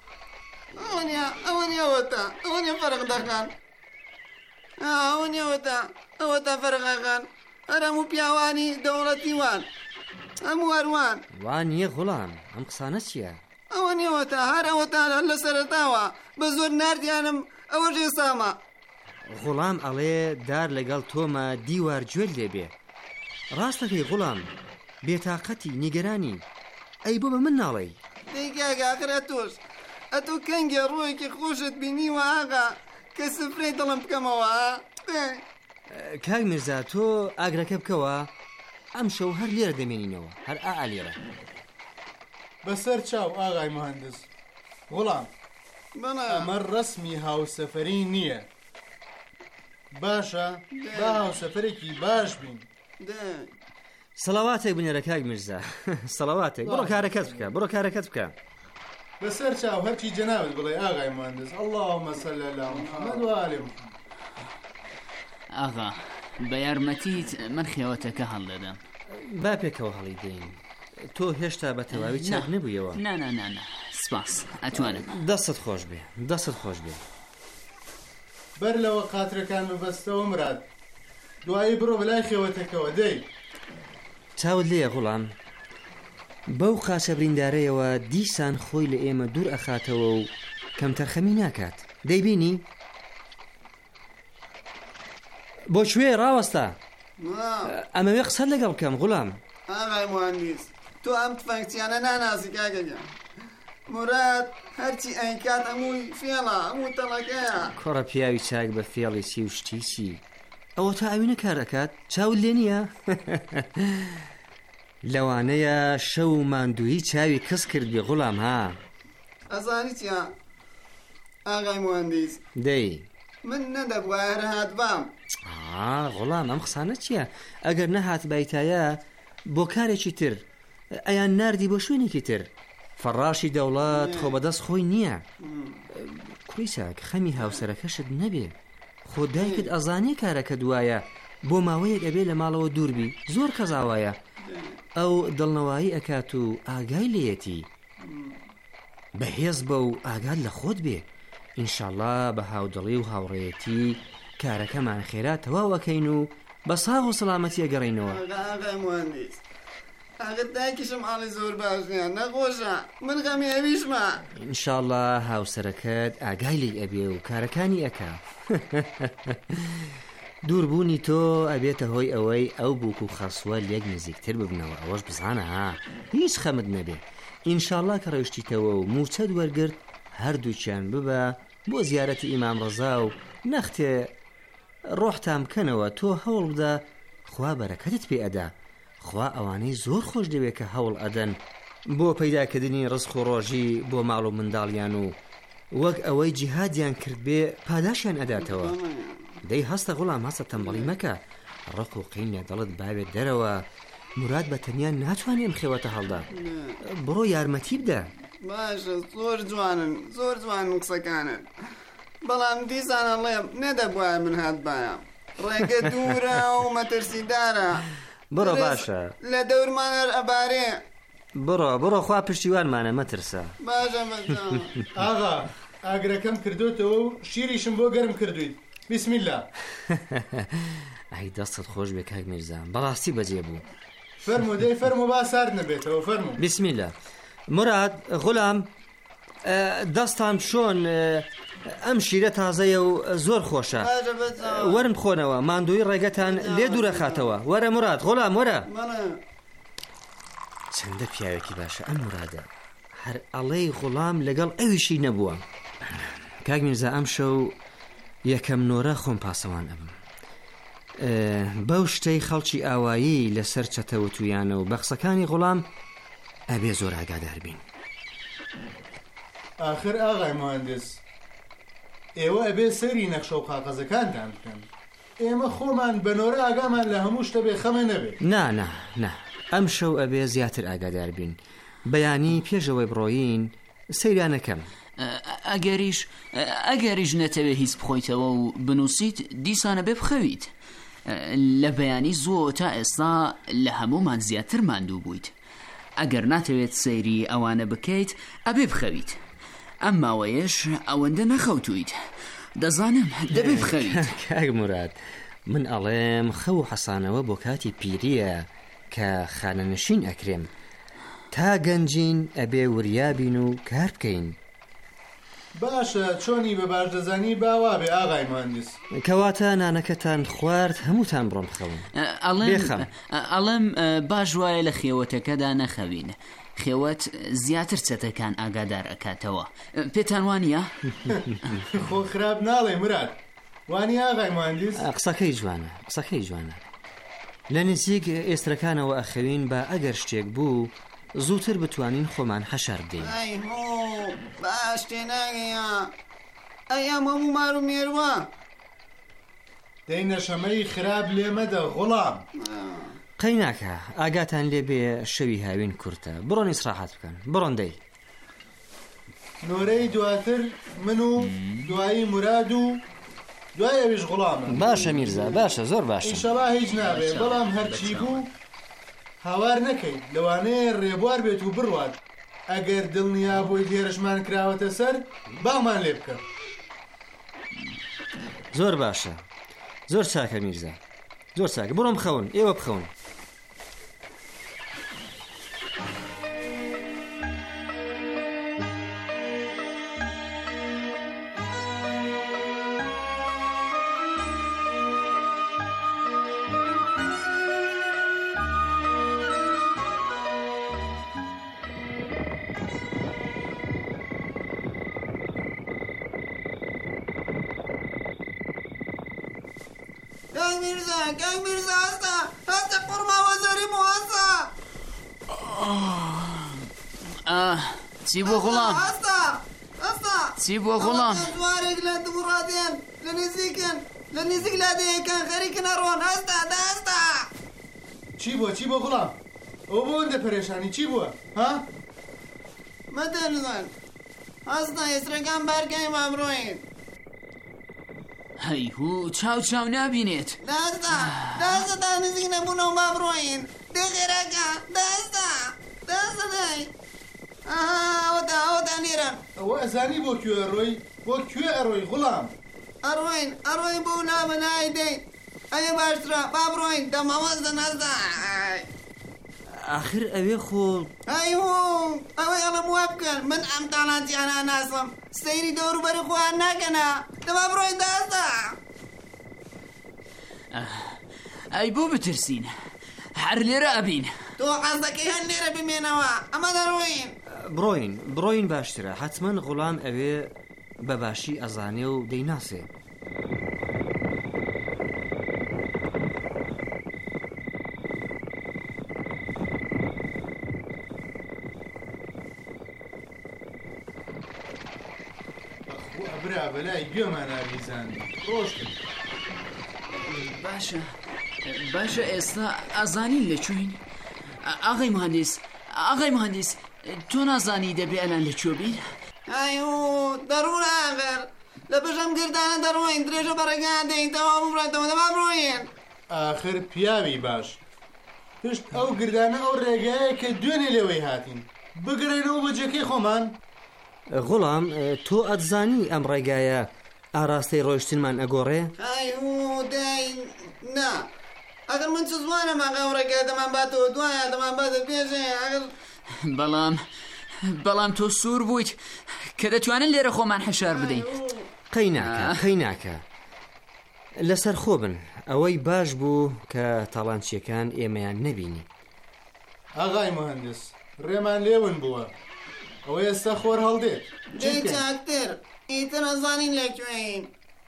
ئەوە نیەوەتە ئەوە نیە فەرق دەکەن ئەوە نیەوەتە ئەوەتە فەرقەکەن هەرەم و پیاوانی دەوڵەتی وان هەموو هەروان وان نییە غوڵام ئەم قسانە چییە ئەوە نیەوەتە هەر ئەوەتان لە سەرەتاوە بە زۆر نردیانم ئەوە ژێسامە غوڵام ئەڵێ دار لەگەڵ تۆمە دیوار گوێل لێبێ ڕاستەکەی غوڵام بێتاقەتی نیگەرانی ئەی بۆ بە من ناڵێ دەیگاگە ئاخرە تۆش ئەتۆ کەنگێ ڕۆیەکی خۆشت بینیوە ئاغا کە سفرەی دڵم بکەمەوە کاک میرزا تۆ ئاگرەکە بکەوە ئەم شەو هەر لێرە دەمێنینەوە هەر لێرە بەسەر چاو ئاغای مهندس غوڵام ئەمە ڕەسمی هاوسەفەری نییە باشە با هاوسەفەرێکی باش بین سەڵاواتێک بنێرە کاک میرزا سەڵاواتێک بڕۆ کارەکەت بکە بەسەر چاو هەرچی جەنابەت بڵێ ئاغای مهندس اللهم صل علی محمد و آل محمد ئاغا بە یارمەتیت من خێوەتەکە هەڵدەدەم با پێکەوە هەڵی دەین تۆ هێشتا بە تەواوی چاک نەبوویەوە نه سپاس ئەتوانم دەستت خۆش بێ بەر لەوە قاترەکان ببەستەوە مراد دوایی بڕۆ بەلای خێوەتەکەوە دەی چاوت لێیە غوڵام بەو خاچە بریندارەیەوە دیسان خۆی لە ئێمە دوور ئەخاتەوە و کەم تەرخەمی ناکات دەیبینی بۆ کوێ ڕاوەستە ئەمەوێ قسە لەگەڵ بکەم غوڵام ئاغای مهندس تۆ ئەم تفەنگچیانە ناناسی کاکەگە مراد هەرچی ئەینکات هەمووی فێڵە هەموو تەڵەکەیە کوڕە پیاوی چاک بە فێڵی چی و شتیچی ئەوە تا ئەوینە کار دەکات چاوت لێ نییە لەوانەیە شەو ماندووی چاوی کەس کردی غوڵام ها ئەزانی چیە ئاغای مهندس دەی من نەدەبوایە هەر هاتبام غوڵام ئەم قسانە چییە ئەگەر نەهات بایتایە بۆ کارێکی تر ئەیان ناردی بۆ شوێنێکی تر فەڕاشی دەوڵات خۆ بەدەست خۆی نییە کوڕی چاک خەمی هاوسەرەکەشت نەبێ خۆ دایکت ئەزانێ کارەکە دوایە بۆ ماوەیەک ئەبێ لە ماڵەوە دووربی زۆر قەزاوایە ئەو دڵنەوایی ئەکات و ئاگای لێتی بەهێز بە و ئاگات لە خۆت بێ ئینشاءڵڵا بە هاودڵی و هاوڕێتی کارەکەمان خێرا تەواوەکەین و بە ساغ و سەلامەتی ئەگەڕینەوە ئاغت دایکیشم ئاڵی زۆر باشیان نەخۆشە من غەمی ئەویشمە ئینشاءڵڵا هاوسەرەکەت ئاگای لێ ئەبێ و کارەکانی ئەکا دووربوونی تۆ ئەبێتە هۆی ئەوەی ئەو بووک و خەسوە لێک نزیکتر ببنەوە ئەوەش بزانە ها هیچ خەمت نەبێ ئینشاءڵڵا کە ڕۆیشتیتەوە و موچەت وەرگرت هەردووچیان ببە بۆ زیارەتی ئیمام ڕەزا و نەختێ ڕۆحتان بکەنەوە تۆ هەوڵ بدە خوا بەرەکەتت پێ ئەدا خوا ئەوانەی زۆر خۆش دەوێت کە هەوڵ ئەدەن بۆ پەیداکردنی ڕزق و ڕۆژی بۆ ماڵ و منداڵیان و وەک ئەوەی جیهادیان کرد بێ پاداشیان ئەداتەوە دەی هەستە غوڵام هەستە تەمبەڵی مەکە ڕق و قین لێ دڵت بابێت دەرەوە مراد بە تەنیا ناتوانێ ئەم خێوەتە هەڵدا بڕۆ یارمەتی بدە باشە زۆر جوانن قسەکانن بەڵام دیسانە لێم نەدەبوایە من هاتبایە ڕێگە دوورە و مەترسیدارە بڕۆ باشە لە دەورمانەر ئەبارێ بڕۆ خوا پشتیوانمانە مەترسە باشە ئاغا ئاگرەکەم کردوتەوە و شیریشم بۆ گەرم کردویت بسم الله ئای دەستت خۆش بێ کاک میرزا بەڕاستی بەجێ بوو فەرمو دەی فەرمو با سارد نەبێتەوە فەرمو بسم الله مراد غوڵام دەستان شۆن ئەم شیرە تازەیە و زۆر خۆشە وەرم بخۆنەوە ماندووی ڕێگەتان لێ دوورە خاتەوە وەرە مراد غوڵام وەرە چەندە پیاوێکی باشە ئەم مرادە هەر ئەڵەی غوڵام لەگەڵ ئەویشی نەبووە کاک میرزا ئەم شەو یەکەم نۆرە خۆم پاسەوان ئەبم بەو شتەی خەڵکی ئاوایی لەسەر چەتەوتویانە و بەخسەکانی غوڵام ئەبێ زۆر ئاگادار بین آخر ئاغای مهندس ئێوە ئەبێ سەیری نەخشە و قاقەزەکانتان بکەن ئێمە خۆمان بەنۆرە ئاگامان لە هەموو شتە بێ خەمە نەبێ نا ئەم شەو ئەبێ زیاتر ئاگادار بین بەیانی پێشەوەی بڕۆین سەیرانەکەم ئەگەریش نەتەوێ هیچ بخۆیتەوە و بنووسیت دیسانە بێ بخەویت لە بەیانی زۆ تا ئێستا لە هەمومان زیاتر ماندوو بوویت ئەگەر ناتەوێت سەیری ئەوانە بکەیت ئەبێ بخەویت ئەم ماوەیەش ئەوەندە نەخەوتویت دەزانم دەبێ بخەویت کاک مراد من ئەڵێم خەو حەسانەوە بۆ کاتی پیریە کە خانەنشین ئەکرێم تا گەنجین ئەبێ وریابین و کار بکەین باشە چۆنی بە باش دەزانی باوا بێ ئاغای مهندس. کەواتە نانەکەتان خوارد هەمووتان بڕۆم خەون. ئەڵێم باش وایە لە خێوەتەکەدا نەخەوین. خێوەت زیاتر چەتەکان ئاگادار ئەکاتەوە. پێتان وانە؟ خۆ خراپ ناڵێ مراد. وانی ئاغای مهندس؟ قسەکەی جوانە. لە نزیک ئێسترەکانەوە ئەخەوین بە ئەگەر شتێک بوو زووتر بتوانین خۆمان حەشار بدەین. باش تێناگەیە ئەیام هەموو مار و مێروە دەینە شەمەی خراپ لێمەدە غوڵام. قەی ناکە ئاگاتان لێ بێ شەوی هاوین کورتە بڕۆن ئیسراحەت بکەن بڕۆن دەی. نۆرەی دواتر من و دوایی مراد و دوای ئەویش غوڵامە. باشە میرزا باشە زۆر باشە. ئینشەڵا هیچ نابێ بەڵام هەرچی بوو هاوار نەکەیت لەوانەیە ڕێبوار بێت و بڕوات. ئەگەر دڵنیا بۆی هێرشمان کراوەتە سەر بامان لێ بکە. زۆر باشە زۆر چاکە میرزا زۆر چاکە بڕۆم خەون ئێوە بخەون. کاک میرزا هەستە قورما وەزەریم و هەستە. چی بۆ غوڵام؟ هەستە چی بۆ غوڵام؟ دوارێک لە دوڕاتێن لە نزیک لادەیەکان خەریکە نەڕۆن. هەستە چی بۆ غوڵام؟ ئەو بۆ ئەندە پەرێشانی چی بووە؟ ها؟ مەدەنزان هەستە ئێسرەکان بارگای مامڕۆین. هەیهوو چاو نابینێت. دازە تا نزیک نەبوونەوە با بڕۆین. دێخێراکە دازە دای ئەوەدا لێرە. ئەوە ئەزانی بۆ کوێ ئەڕۆی غوڵام؟ ئەڕۆین بۆ نامە نایدەین. ئەیە باشترە با بڕۆین دەمەوەزە نەزە. ئاخر ئەوێ خۆ ئەوەی ئەڵم وا بکەن من ئەم تاڵانتیانە ناسم سەیری دەوروبەری خۆیان ناکەنە دەما بڕۆین دازە. ئەی بۆ بترسین هەر لێرە ئەبین. تۆ قەزەکەی هەر لێرە بمێنەوە ئەمە دەڕۆین. بڕۆین باشترە حتمەن غوڵام ئەوێ بەباشی ئەزانێ و دەیناسێ. برا بەلای گوێمان ئاویزانی ڕۆشتن. باشە ئێستا ئازانین لەکوێین؟ ئاغای مهندس تۆ نازانی دەبێ ئەلان لەکوێ بین؟ دەڕوون ئاغر لە پشەم گردانە دەڕۆین درێژە بەڕێگان دەین تەواو بڕێتەوە دەما بڕۆین. ئاخر پیاوی باش پشت ئەو گردانە ئەو ڕێگایە کە دوێنێ لێوەی هاتین بگرێنەوە بەجێکەی خۆمان. غوڵام تۆ ئەتزانی ئەم ڕێگایە ئاراستەی ڕۆیشتنمان ئەگۆڕێ؟ نا ئەگەر من چ زوانم ئەو ڕێگای دەمان باتەوە دوایە دەمان باتە پێشێ. بەڵام تۆ سوور بوویت کە دەتوانن لێرە خۆمان حەشار بدەین. قەی ناکە لەسەر خۆ بن ئەوەی باش بوو کە تاڵانچیەکان ئێمەیان نەبینی. ئاغای مهندس ڕێمان لێون بووە ئەوە ئێستا خۆر هەڵدێت. چاکتر ئیتر ئەزانین لەکوێین.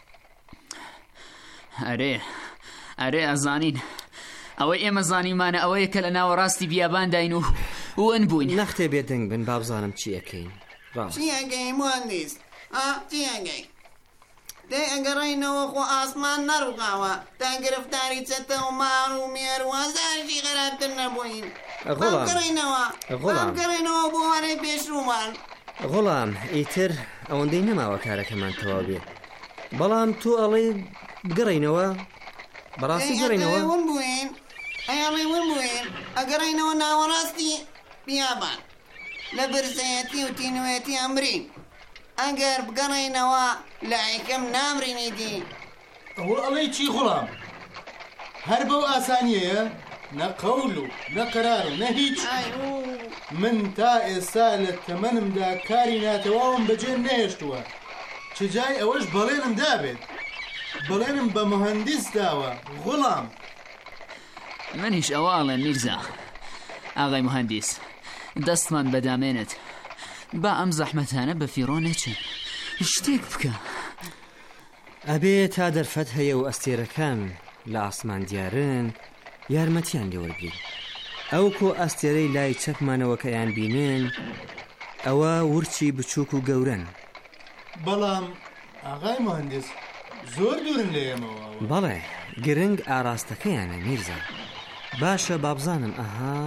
ئەرێ ئەزانین ئەوەی ئێمە زانیمانە ئەوەیە کە لە ناوەڕاستی بیابانداین و ون بووین. نەختێ بێدەنگ بن با بزانم چی ئەەکەین. چی ئەگەی مهندس چی ئەگەی دەی ئەگەڕێینەوە خۆ ئاسمان نەڕووقاوە تا گرفتاری چەتە و ماڕ و مێر و هەزارشی خراپتر نەبووین. بەڵامگەڕێنەوە بۆ وانەی پێشرومان. غوڵام ئیتر ئەوەندەی نەماوە کارەکەمان تەواو بێ بەڵام تۆ ئەڵێ بگەڕێینەوە بەڕاستی گەڕێینەوە ون بووین ئەگەڕێینەوە ناوەڕاستی بیابان لە برزەتی و تینوێتی ئەمرین. ئەگەر بگەڕێینەوە لایەکەم نامرینی دی. ئەوە ئەڵێ چی غوڵام هەر بەو ئاسانیەیە؟ نەقەول و نەقەرار و نە هیچ من تا ئێستا لە تەمەنمدا کاری ناتەواوم بەجێ نەهێشتووە چ جای ئەوەش بەڵێنم دابێت بەڵێنم بە مهندس داوە غوڵام منیش ئەوواڵێ میرزا ئاغای مهندس دەستمان بەدامێنێت با ئەم زەحمەتانە بە فیڕۆ نەچن شتێک بکە ئەبێ تا دەرفەت هەیە و ئەستێرەکان لە ئاسمان دیارن یارمەتیان لێوەرگین ئەو کۆ ئەستێرەی لای چەپمانەوە کەیان بینن ئەوە ورچی بچووک و گەورن بەڵام ئاغای مهندس زۆر دوورن لە ئێمەوە بەڵێ گرنگ ئاراستەکەیانە میرزا باشە بابزانم ئەها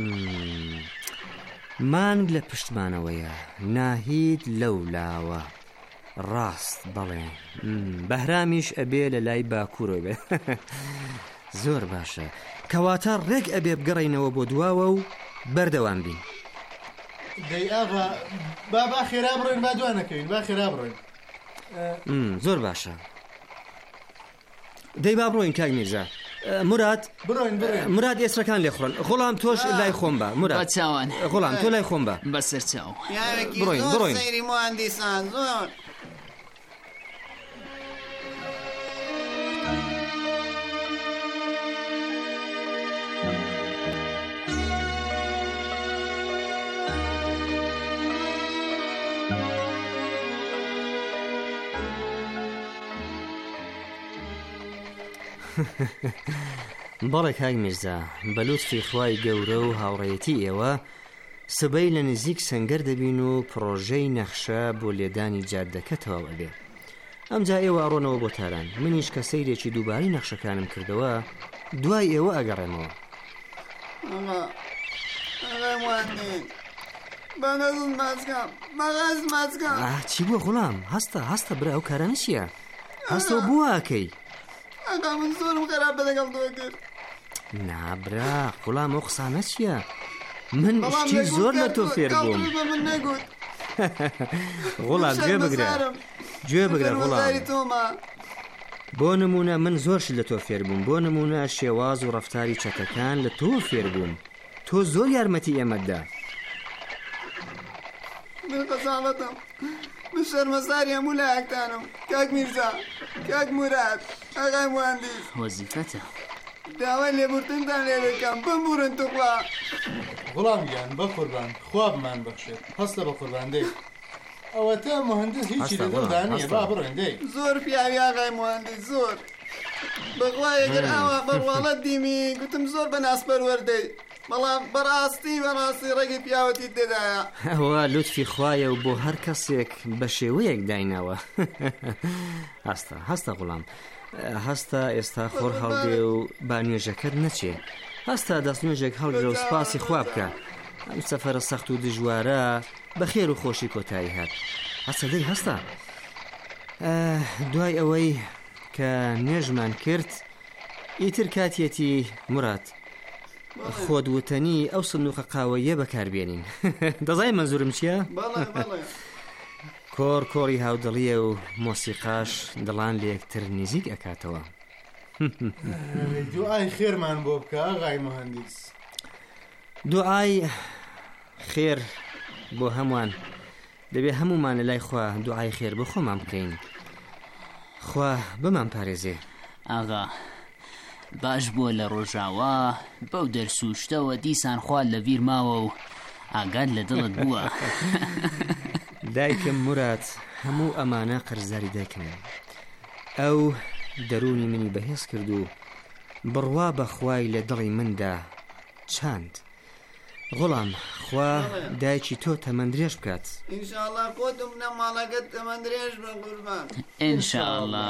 مانگ لە پشتمانەوەیە ناهید لەو لاوە ڕاست بەڵێ بەهرامیش ئەبێ لە لای باکوورە بێ زۆر باشە کەواتە ڕێک ئەبێ بگەڕینەوە بۆ دواوە و بەردەوام بین دەی ئاغا با خێرا بڕێن با دوانەکەوین با خێرا بڕێن زۆر باشە دەی با بڕۆین کاک میرزا مراد مراد ئێسرەکان لێ خوڕن غوڵام تۆش لای خۆم بە مراد چاوان غوڵام تۆ لای خۆم بە بەسەر چاو بڕۆین سەیری مهندسان زۆر بەڵێ کاک میرزا بەلوتفی خوای گەورە و هاوڕێیەتی ئێوە سبەی لە نزیک سەنگەر دەبین و پرۆژەی نەخشە بۆ لێدانی جادەکە تەواو ئەبێ ئەمجا ئێوە ئەڕۆنەوە بۆ تاران منیش کە سەیرێکی دووباری نەخشەکانم کردەوە دوای ئێوە ئەگەڕێمەوە چی بووە غوڵام هەستە برا ئەو کارانە چییە هەستەوە بووەکەی من زۆرم خراپ بەدەگەڵ تۆ کرد نابرا غوڵام ئەو قسانە چییە من شتی زۆر لە تۆ فێر بووم غوڵام گوێ بگرە غوڵام بۆ نمونە من زۆرش لە تۆ فێر بووم بۆ نمونە شێواز و ڕەفتاری چەکەکان لە تۆ فێر بووم تۆ زۆر یارمەتی ئێمەتدا من قەزاڵەتم من شەرمەزاری هەموو لایەکتانم کاک میرزا کاک مراد ئاغای مهندس وەزیفەتە داوای لێبورتنتان لێ دەکەم بمبورن تووقڵا غوڵام گیان بە قوربان خوا بمان بەخشێت هەستە بە قوربان دەی ئەوە تا مهندس هیچی لەدڵدا نییە با بڕێن دەی زۆر پیاوی ئاغای مهندس زۆر بەخوا ئەگەر ئاوا بەڕواڵەت دیمی گوتم زۆر بەناسپەروەردەی بەڵام بەڕاستی ڕێگی پیاوەتی تێدایە ئەوە لوتفی خوایە و بۆ هەر کەسێک بە شێوەیەک داینەوە هەستە غوڵام هەستە ئێستا خۆر هەڵدێ و با نوێژەکەت نەچێ هەستا دەستنوێژێک هەڵگرە و سپاسی خوا بکە ئەم سەفەرە سەخت و دژوارە بە خێر و خۆشی کۆتایی هات هەستە دەی هەستە دوای ئەوەی کە نوێژمان کرد ئیتر کاتیەتی مراد خۆت وتنی ئەو سندوقە قاوەیە بەکاربێنین دەزای منزورم چییە؟ کۆڕی هاودڵیە و مۆسیقاش دڵان لە یەکتر نزیک ئەکاتەوە دوعای خێرمان بۆ بکە ئاغای مهندس دوعای خێر بۆ هەمووان دەبێ هەمومان لە لای خوا دوعای خێر بۆ خۆمان بکەین خوا بمان پارێزێ ئاغا باش بووە لە ڕۆژاوە بەو دەرسوشتەوە دیسان خوال لە بیر ماوە و ئاگاد لە دڵت بووە دایکم مراد هەموو ئەمانە قەرزداری دایکم ئەو دەرونی منی بەهێز کرد و بڕوا بەخوای لە دڵی مندا چاند غوڵام خوا دایکی تۆ تەمەندرێژ بکات ئینشاءڵڵا خۆتم نە ماڵەکەت تەمەندرێژ بە قوربان ئینشاءڵڵا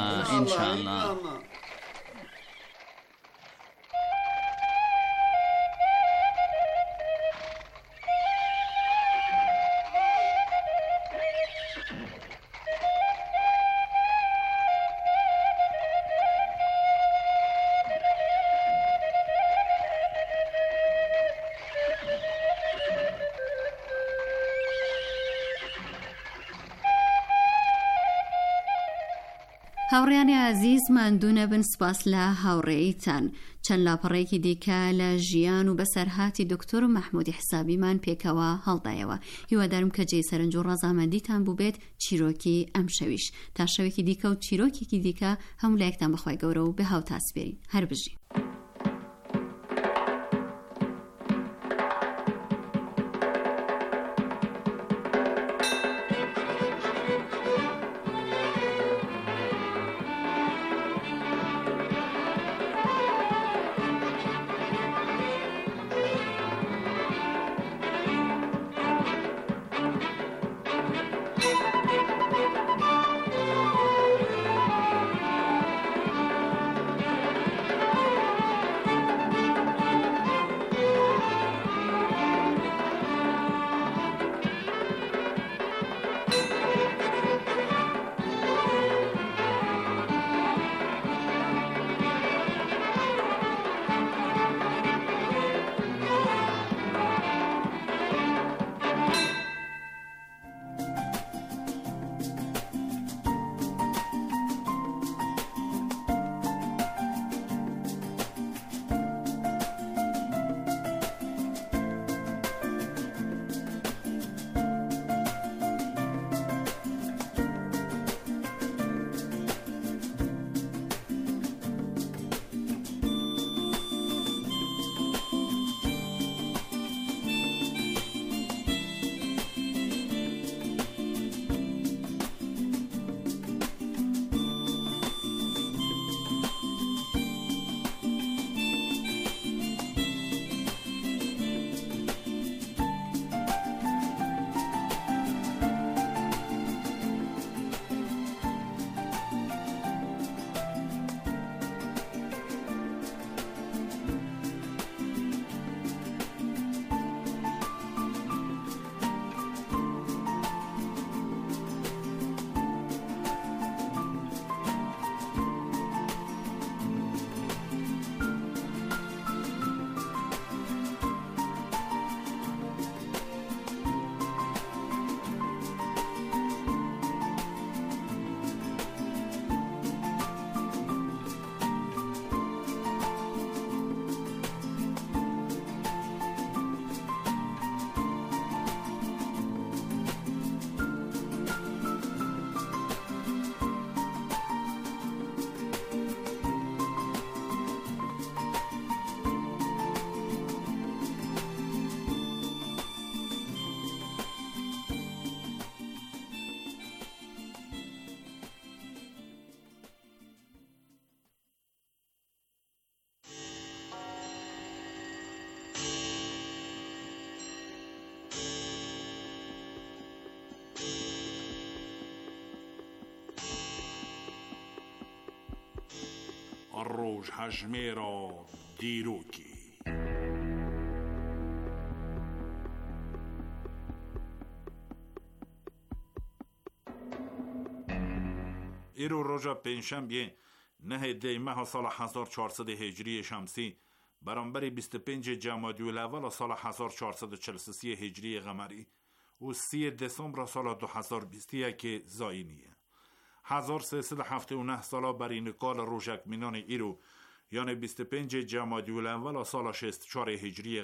هاوڕێیانی عزیز ماندوونە بن سپاس لە هاوڕێیتان چەند لاپەڕەیەکی دیکە لە ژیان و بەسەرهاتی دکتۆر محمودی حسابیمان پێکەوە هەڵدایەوە. هیوادارم کە جێی سەرنج و ڕەزامەندیتان بوو بێت چیرۆکی ئەم شەویش. تا شەوێکی دیکە و چیرۆکێکی دیکە هەموو لایەکتان بەخوای گەورە و بە هاوتاسپێرین. هەر بژین. ڕۆژ هەژمێرە دیرۆکی ئێرۆ ڕۆژە پێنجشەمبێ نەهێدەی مەها ساڵە 1400 هجری شەمسی بەرامبەری 25 جەمادیولەوەڵە ساڵە 1443 هجری قەمەری و 3 دسامبر ساڵە 2021 زاینیە. 1379 سالا برینکال روژک مینان ایرو یعنی 25 جمادی الاول سال 64 هجری